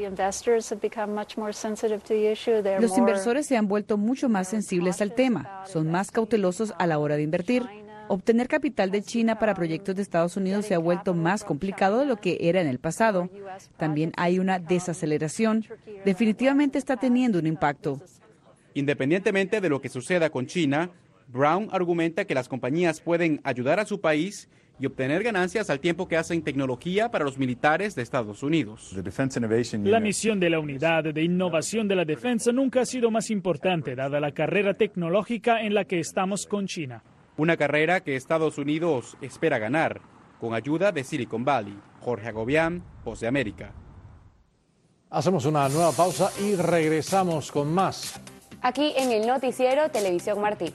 Los inversores se han vuelto mucho más sensibles al tema, son más cautelosos a la hora de invertir. Obtener capital de China para proyectos de Estados Unidos se ha vuelto más complicado de lo que era en el pasado. También hay una desaceleración. Definitivamente está teniendo un impacto. Independientemente de lo que suceda con China, Brown argumenta que las compañías pueden ayudar a su país y obtener ganancias al tiempo que hacen tecnología para los militares de Estados Unidos. La misión de la Unidad de Innovación de la Defensa nunca ha sido más importante, dada la carrera tecnológica en la que estamos con China. Una carrera que Estados Unidos espera ganar, con ayuda de Silicon Valley. Jorge Agobián, Voz de América. Hacemos una nueva pausa y regresamos con más. Aquí en el Noticiero Televisión Martí.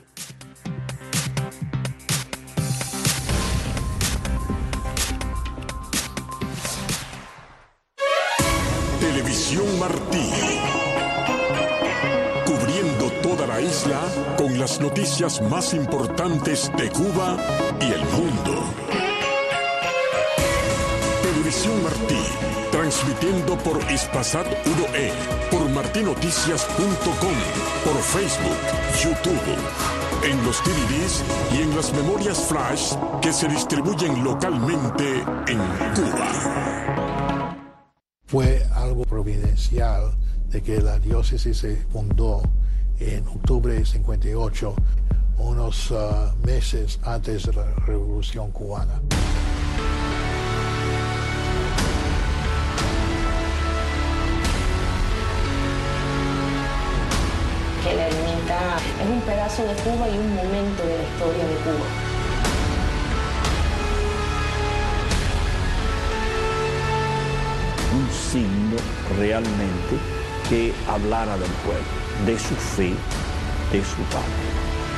Televisión Martí. Cubriendo toda la isla con las noticias más importantes de Cuba y el mundo. Televisión Martí. Transmitiendo por Hispasat uno E, por martinoticias punto com, por Facebook, YouTube, en los D V Ds y en las memorias flash que se distribuyen localmente en Cuba. Fue algo providencial de que la diócesis se fundó en octubre de cincuenta y ocho, unos uh, meses antes de la Revolución Cubana. Que la ermita es un pedazo de Cuba y un momento de la historia de Cuba. Un signo realmente que hablara del pueblo, de su fe, de su patria.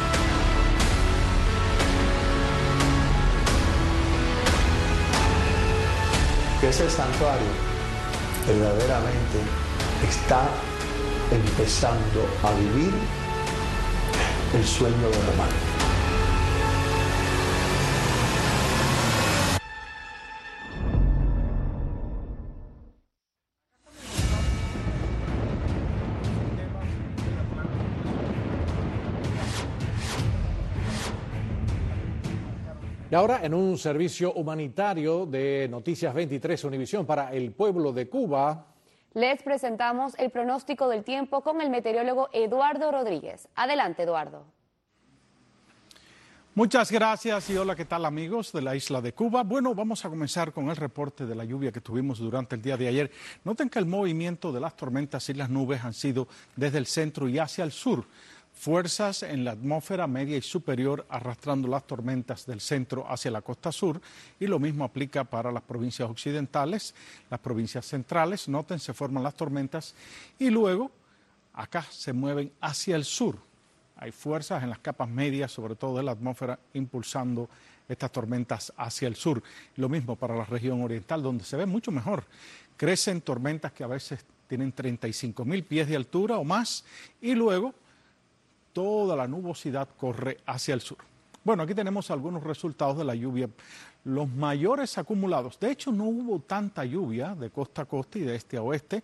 Que ese santuario verdaderamente está empezando a vivir el sueño de Román. Y ahora, en un servicio humanitario de Noticias veintitrés Univisión para el pueblo de Cuba, les presentamos el pronóstico del tiempo con el meteorólogo Eduardo Rodríguez. Adelante, Eduardo. Muchas gracias y hola, ¿qué tal amigos de la isla de Cuba? Bueno, vamos a comenzar con el reporte de la lluvia que tuvimos durante el día de ayer. Noten que el movimiento de las tormentas y las nubes han sido desde el centro y hacia el sur. Fuerzas en la atmósfera media y superior arrastrando las tormentas del centro hacia la costa sur, y lo mismo aplica para las provincias occidentales, las provincias centrales. Noten, se forman las tormentas y luego acá se mueven hacia el sur. Hay fuerzas en las capas medias, sobre todo de la atmósfera, impulsando estas tormentas hacia el sur. Lo mismo para la región oriental, donde se ve mucho mejor. Crecen tormentas que a veces tienen treinta y cinco mil pies de altura o más, y luego toda la nubosidad corre hacia el sur. Bueno, aquí tenemos algunos resultados de la lluvia. Los mayores acumulados, de hecho no hubo tanta lluvia de costa a costa y de este a oeste.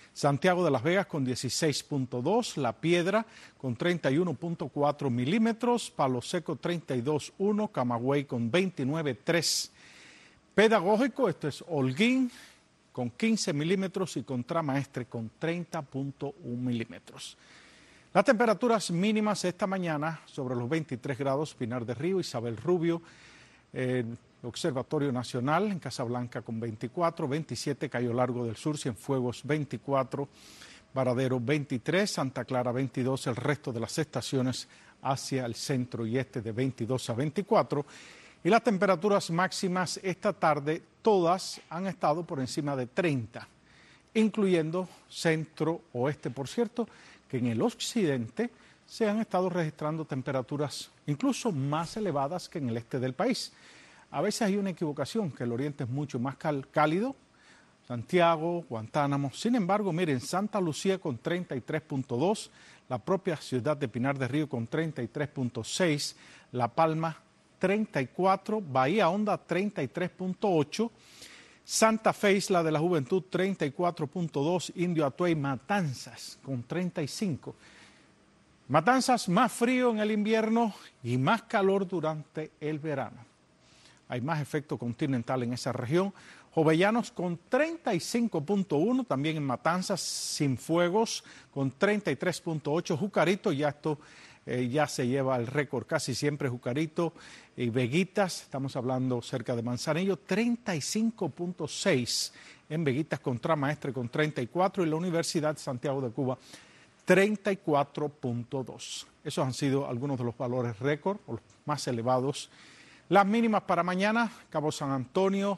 Santiago de Las Vegas con dieciséis punto dos, La Piedra con treinta y uno punto cuatro milímetros, Palo Seco treinta y dos punto uno, Camagüey con veintinueve punto tres. Pedagógico, esto es Holguín con quince milímetros y Contramaestre con treinta punto uno milímetros. Las temperaturas mínimas esta mañana sobre los veintitrés grados, Pinar del Río, Isabel Rubio, eh, Observatorio Nacional en Casablanca con veinticuatro, veintisiete Cayo Largo del Sur, Cienfuegos veinticuatro, Varadero veintitrés, Santa Clara veintidós, el resto de las estaciones hacia el centro y este de veintidós a veinticuatro. Y las temperaturas máximas esta tarde todas han estado por encima de treinta, incluyendo centro oeste, por cierto, que en el occidente se han estado registrando temperaturas incluso más elevadas que en el este del país. A veces hay una equivocación, que el oriente es mucho más cálido, Santiago, Guantánamo. Sin embargo, miren, Santa Lucía con treinta y tres punto dos, la propia ciudad de Pinar del Río con treinta y tres punto seis, La Palma treinta y cuatro, Bahía Honda treinta y tres punto ocho, Santa Fe, Isla de la Juventud treinta y cuatro punto dos, Indio Atuey, Matanzas con treinta y cinco. Matanzas más frío en el invierno y más calor durante el verano. Hay más efecto continental en esa región. Jovellanos con treinta y cinco punto uno, también en Matanzas, Cienfuegos con treinta y tres punto ocho, Jucarito, ya esto eh, ya se lleva el récord casi siempre, Jucarito y Veguitas, estamos hablando cerca de Manzanillo, treinta y cinco punto seis en Veguitas, Contramaestre con treinta y cuatro y la Universidad de Santiago de Cuba treinta y cuatro punto dos. Esos han sido algunos de los valores récord, o los más elevados. Las mínimas para mañana, Cabo San Antonio,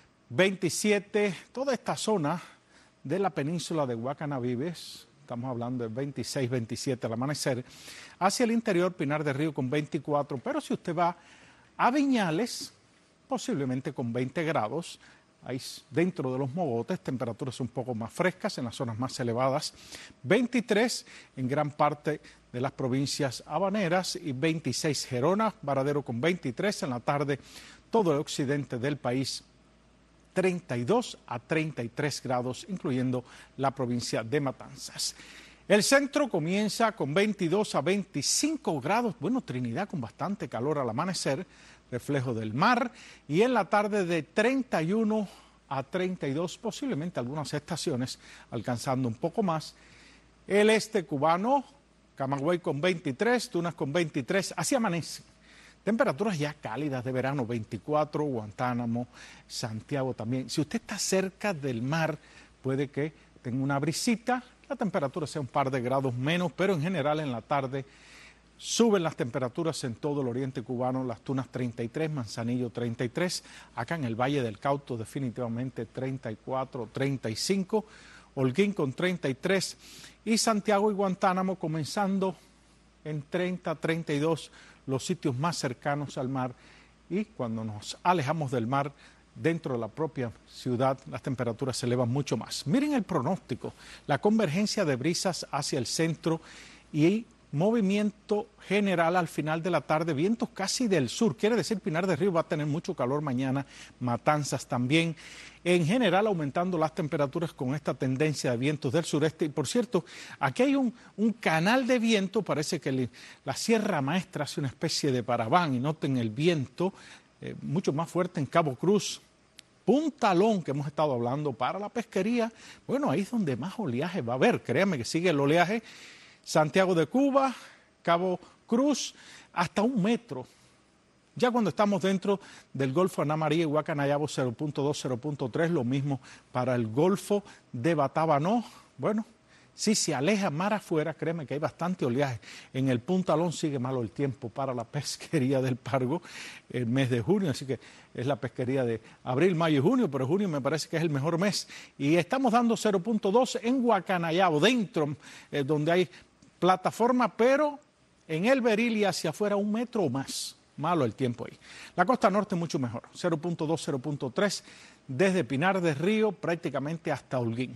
veintisiete, toda esta zona de la península de Guacanabibes, estamos hablando de veintiséis, veintisiete al amanecer, hacia el interior Pinar del Río con veinticuatro, pero si usted va a Viñales, posiblemente con veinte grados, ahí dentro de los mogotes, temperaturas un poco más frescas en las zonas más elevadas, veintitrés en gran parte de las provincias habaneras y veintiséis Gerona, Varadero con veintitrés, en la tarde todo el occidente del país treinta y dos a treinta y tres grados, incluyendo la provincia de Matanzas. El centro comienza con veintidós a veinticinco grados, bueno, Trinidad con bastante calor al amanecer, reflejo del mar, y en la tarde de treinta y uno a treinta y dos, posiblemente algunas estaciones alcanzando un poco más. El este cubano, Camagüey con veintitrés, Tunas con veintitrés, así amanece. Temperaturas ya cálidas de verano, veinticuatro, Guantánamo, Santiago también. Si usted está cerca del mar, puede que tenga una brisita, la temperatura sea un par de grados menos, pero en general en la tarde suben las temperaturas en todo el oriente cubano, Las Tunas treinta y tres, Manzanillo treinta y tres, acá en el Valle del Cauto definitivamente treinta y cuatro, treinta y cinco, Holguín con treinta y tres y Santiago y Guantánamo comenzando en treinta, treinta y dos, los sitios más cercanos al mar, y cuando nos alejamos del mar, dentro de la propia ciudad, las temperaturas se elevan mucho más. Miren el pronóstico, la convergencia de brisas hacia el centro y movimiento general al final de la tarde, vientos casi del sur, quiere decir Pinar del Río va a tener mucho calor mañana, Matanzas también, en general aumentando las temperaturas con esta tendencia de vientos del sureste. Y por cierto, aquí hay un, un canal de viento, parece que le, la Sierra Maestra hace una especie de paraván, y noten el viento eh, mucho más fuerte en Cabo Cruz, Puntalón, que hemos estado hablando para la pesquería, bueno, ahí es donde más oleaje va a haber, créanme que sigue el oleaje. Santiago de Cuba, Cabo Cruz, hasta un metro. Ya cuando estamos dentro del Golfo Ana María y Guacanayabo cero punto dos, cero punto tres, lo mismo para el Golfo de Batabanó. Bueno, si se aleja mar afuera, créeme que hay bastante oleaje. En el Puntalón sigue malo el tiempo para la pesquería del Pargo el mes de junio, así que es la pesquería de abril, mayo y junio, pero junio me parece que es el mejor mes. Y estamos dando cero punto dos en Guacanayabo, dentro eh, donde hay plataforma, pero en el Beril y hacia afuera un metro o más. Malo el tiempo ahí. La costa norte mucho mejor, cero punto dos, cero punto tres, desde Pinar del Río prácticamente hasta Holguín.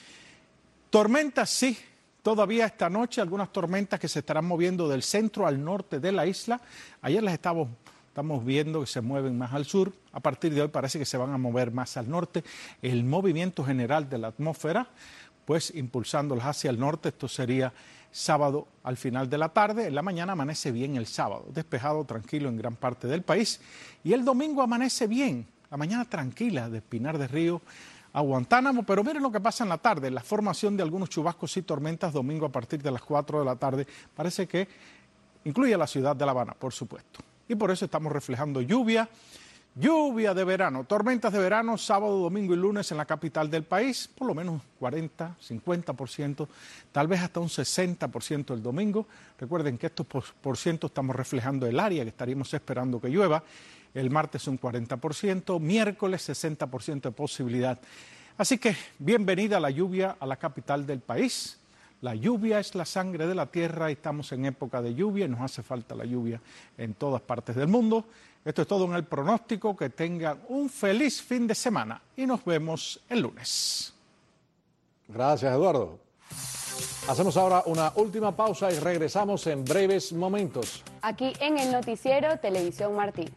Tormentas sí, todavía esta noche algunas tormentas que se estarán moviendo del centro al norte de la isla. Ayer las estamos, estamos viendo que se mueven más al sur, a partir de hoy parece que se van a mover más al norte. El movimiento general de la atmósfera pues impulsándolas hacia el norte. Esto sería sábado al final de la tarde. En la mañana amanece bien el sábado, despejado, tranquilo en gran parte del país. Y el domingo amanece bien, la mañana tranquila de Pinar del Río a Guantánamo. Pero miren lo que pasa en la tarde, la formación de algunos chubascos y tormentas domingo a partir de las cuatro de la tarde. Parece que incluye a la ciudad de La Habana, por supuesto. Y por eso estamos reflejando lluvia. Lluvia de verano, tormentas de verano, sábado, domingo y lunes en la capital del país, por lo menos cuarenta, cincuenta por ciento, tal vez hasta un sesenta por ciento el domingo. Recuerden que estos por ciento estamos reflejando el área que estaríamos esperando que llueva. El martes un cuarenta por ciento, miércoles sesenta por ciento de posibilidad. Así que bienvenida la lluvia a la capital del país. La lluvia es la sangre de la tierra y estamos en época de lluvia y nos hace falta la lluvia en todas partes del mundo. Esto es todo en el pronóstico. Que tengan un feliz fin de semana y nos vemos el lunes. Gracias, Eduardo. Hacemos ahora una última pausa y regresamos en breves momentos. Aquí en el noticiero Televisión Martí.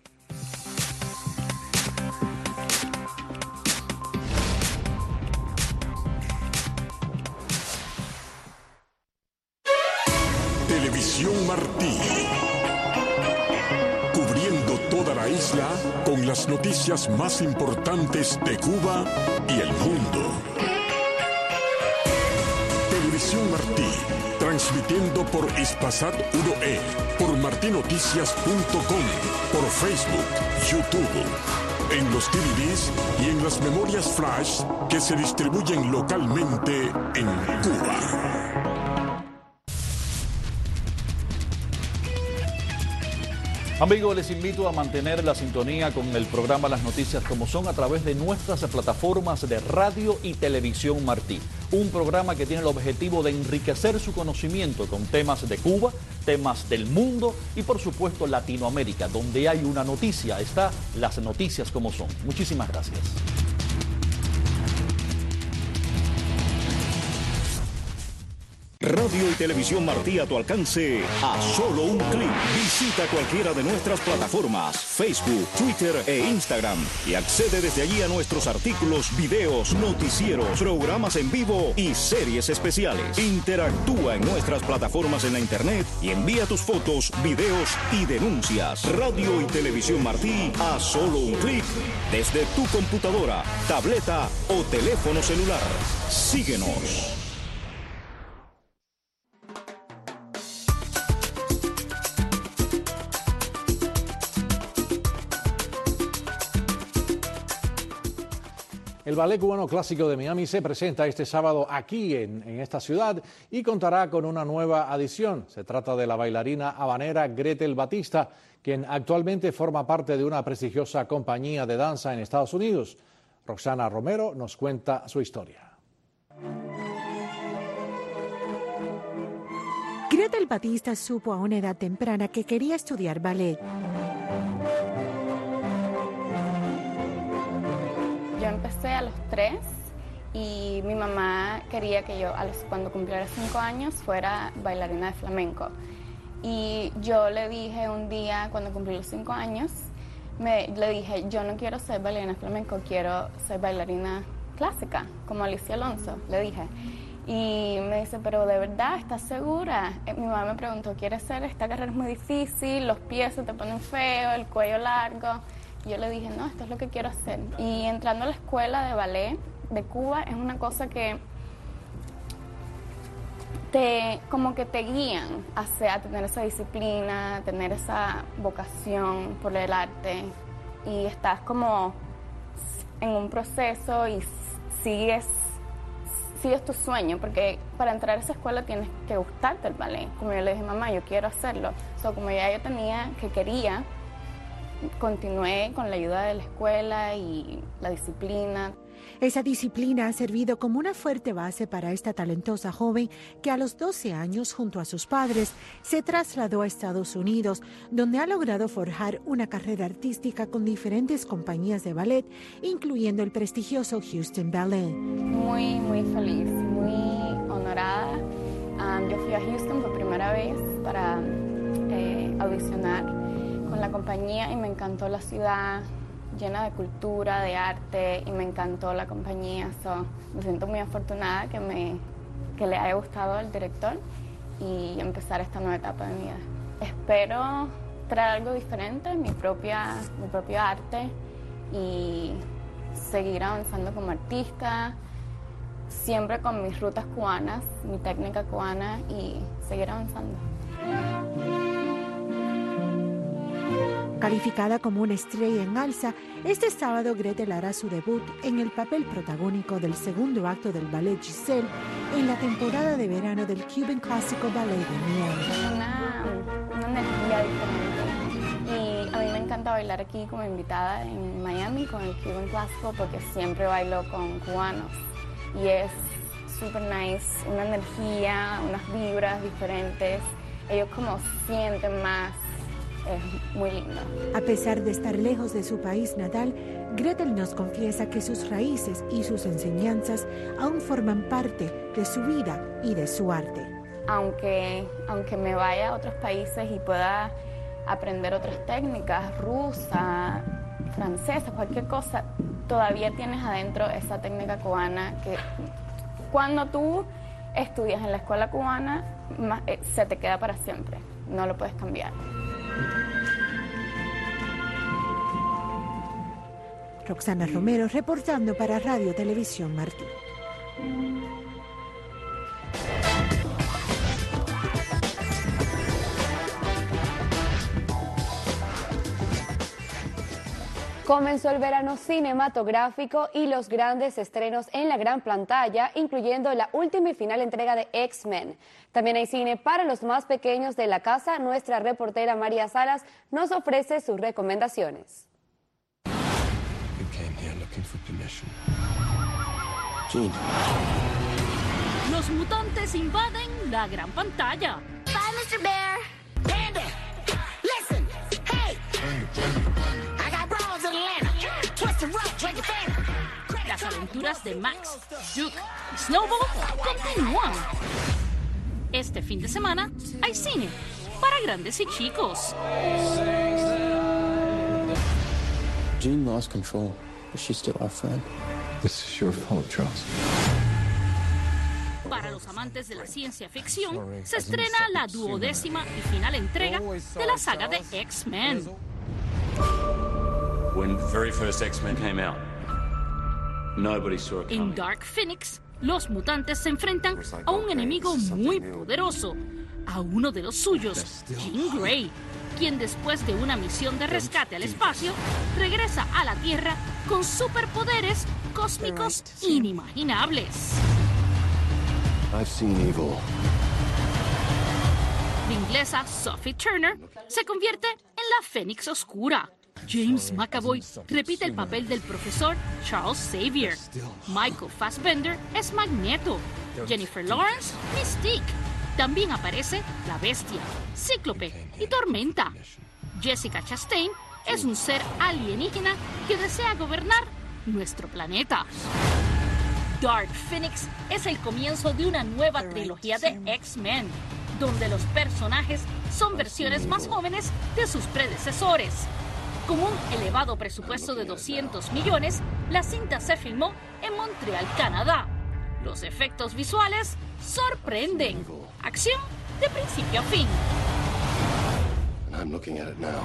Televisión Martí. Cubriendo toda la isla con las noticias más importantes de Cuba y el mundo. Televisión Martí, transmitiendo por Hispasat uno E, por martinoticias punto com, por Facebook, YouTube, en los D V Ds y en las memorias flash que se distribuyen localmente en Cuba. Amigos, les invito a mantener la sintonía con el programa Las Noticias como son a través de nuestras plataformas de radio y televisión Martí. Un programa que tiene el objetivo de enriquecer su conocimiento con temas de Cuba, temas del mundo y por supuesto Latinoamérica. Donde hay una noticia, está Las Noticias como son. Muchísimas gracias. Radio y Televisión Martí a tu alcance a solo un clic. Visita cualquiera de nuestras plataformas, Facebook, Twitter e Instagram y accede desde allí a nuestros artículos, videos, noticieros, programas en vivo y series especiales. Interactúa en nuestras plataformas en la internet y envía tus fotos, videos y denuncias. Radio y Televisión Martí a solo un clic desde tu computadora, tableta o teléfono celular. Síguenos. El Ballet Cubano Clásico de Miami se presenta este sábado aquí en, en esta ciudad y contará con una nueva adición. Se trata de la bailarina habanera Gretel Batista, quien actualmente forma parte de una prestigiosa compañía de danza en Estados Unidos. Roxana Romero nos cuenta su historia. Gretel Batista supo a una edad temprana que quería estudiar ballet. Yo empecé a los tres y mi mamá quería que yo, a los, cuando cumpliera cinco años, fuera bailarina de flamenco. Y yo le dije un día, cuando cumplí los cinco años, me, le dije, yo no quiero ser bailarina de flamenco, quiero ser bailarina clásica, como Alicia Alonso, le dije. Y me dice, pero ¿de verdad estás segura? Eh, mi mamá me preguntó, ¿quieres hacer esta carrera? Es muy difícil, los pies se te ponen feos, el cuello largo. Yo le dije, no, esto es lo que quiero hacer. Y entrando a la escuela de ballet de Cuba es una cosa que te, como que te guían hacia a tener esa disciplina, tener esa vocación por el arte. Y estás como en un proceso y sigues, sigues tu sueño, porque para entrar a esa escuela tienes que gustarte el ballet. Como yo le dije, mamá, yo quiero hacerlo. So, como ya yo tenía que quería, continué con la ayuda de la escuela y la disciplina. Esa disciplina ha servido como una fuerte base para esta talentosa joven que a los doce años, junto a sus padres, se trasladó a Estados Unidos, donde ha logrado forjar una carrera artística con diferentes compañías de ballet, incluyendo el prestigioso Houston Ballet. Muy, muy feliz, muy honorada. Um, yo fui a Houston por primera vez para eh, audicionar con la compañía y me encantó la ciudad, llena de cultura, de arte, y me encantó la compañía. So, me siento muy afortunada que, me, que le haya gustado al director y empezar esta nueva etapa de mi vida. Espero traer algo diferente, mi, propia, mi propio arte, y seguir avanzando como artista, siempre con mis rutas cubanas, mi técnica cubana, y seguir avanzando. Calificada como una estrella en alza, este sábado Gretel hará su debut en el papel protagónico del segundo acto del ballet Giselle en la temporada de verano del Cuban Classical Ballet de Miami. Una, una energía diferente, y a mí me encanta bailar aquí como invitada en Miami con el Cuban Classical porque siempre bailo con cubanos y es super nice, una energía, unas vibras diferentes, ellos como sienten más. Es muy lindo. A pesar de estar lejos de su país natal, Gretel nos confiesa que sus raíces y sus enseñanzas aún forman parte de su vida y de su arte. Aunque, aunque me vaya a otros países y pueda aprender otras técnicas, rusa, francesa, cualquier cosa, todavía tienes adentro esa técnica cubana que cuando tú estudias en la escuela cubana se te queda para siempre, no lo puedes cambiar. Roxana Romero reportando para Radio Televisión Martí. Comenzó el verano cinematográfico y los grandes estrenos en la gran pantalla, incluyendo la última y final entrega de X-Men. También hay cine para los más pequeños de la casa. Nuestra reportera María Salas nos ofrece sus recomendaciones. Los mutantes invaden la gran pantalla. Bye, mister Bear. Panda, listen, hey. I got bras in Atlanta. Twist the rock, drink it fan. Las aventuras de Max, Duke y Snowball continúan. Este fin de semana hay cine para grandes y chicos. Jean lost control, but she's still our friend. This is your fault, Charles. Para los amantes de la ciencia ficción, se estrena la duodécima y final entrega de la saga de X-Men. When the very first X-Men came out, nobody saw it coming. En Dark Phoenix, los mutantes se enfrentan a un enemigo muy poderoso, a uno de los suyos, Jean Grey, quien después de una misión de rescate al espacio, regresa a la Tierra con superpoderes cósmicos inimaginables. I've seen evil. La inglesa Sophie Turner se convierte en la Fénix Oscura. James McAvoy repite el papel del profesor Charles Xavier. Michael Fassbender es Magneto. Jennifer Lawrence, Mystique. También aparece la Bestia, Cíclope y Tormenta. Jessica Chastain es un ser alienígena que desea gobernar nuestro planeta. Dark Phoenix es el comienzo de una nueva trilogía de X-Men, donde los personajes son versiones más jóvenes de sus predecesores. Con un elevado presupuesto de doscientos millones, la cinta se filmó en Montreal, Canadá. Los efectos visuales sorprenden. Acción de principio a fin. I'm looking at it now.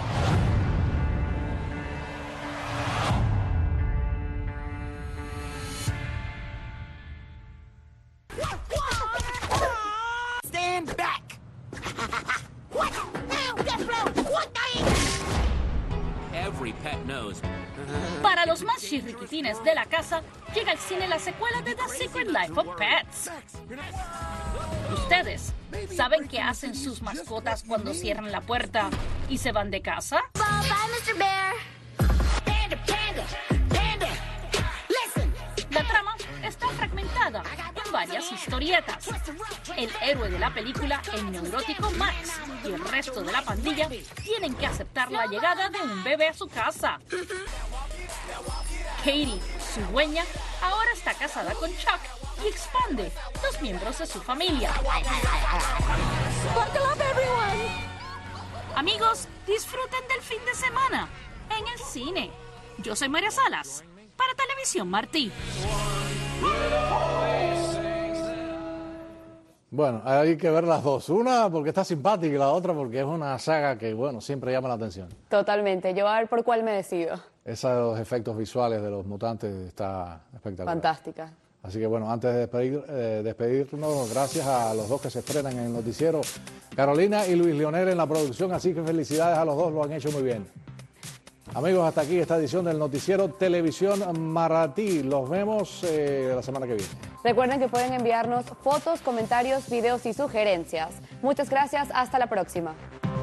Stand back. What? Now, Death Row. What the? Every pet knows. Para los más chirriquitines de la casa, llega al cine la secuela de The Secret Life of Pets. ¿Ustedes saben qué hacen sus mascotas cuando cierran la puerta y se van de casa? Bye, bye, mister Bear. Panda, panda, panda. Listen. La trama está fragmentada en varias historietas. El héroe de la película, el neurótico Max, y el resto de la pandilla tienen que aceptar la llegada de un bebé a su casa. Katie, su dueña, ahora está casada con Chuck y expande los miembros de su familia. Buckle up, everyone. Amigos, disfruten del fin de semana en el cine. Yo soy María Salas, para Televisión Martí. Bueno, hay que ver las dos. Una porque está simpática y la otra porque es una saga que, bueno, siempre llama la atención. Totalmente. Yo a ver por cuál me decido. Esos efectos visuales de los mutantes está espectacular. Fantástica. Así que bueno, antes de despedir, eh, despedirnos, gracias a los dos que se estrenan en el noticiero, Carolina y Luis Leonel en la producción, así que felicidades a los dos, lo han hecho muy bien. Amigos, hasta aquí esta edición del noticiero Televisión Martí. Los vemos eh, la semana que viene. Recuerden que pueden enviarnos fotos, comentarios, videos y sugerencias. Muchas gracias, hasta la próxima.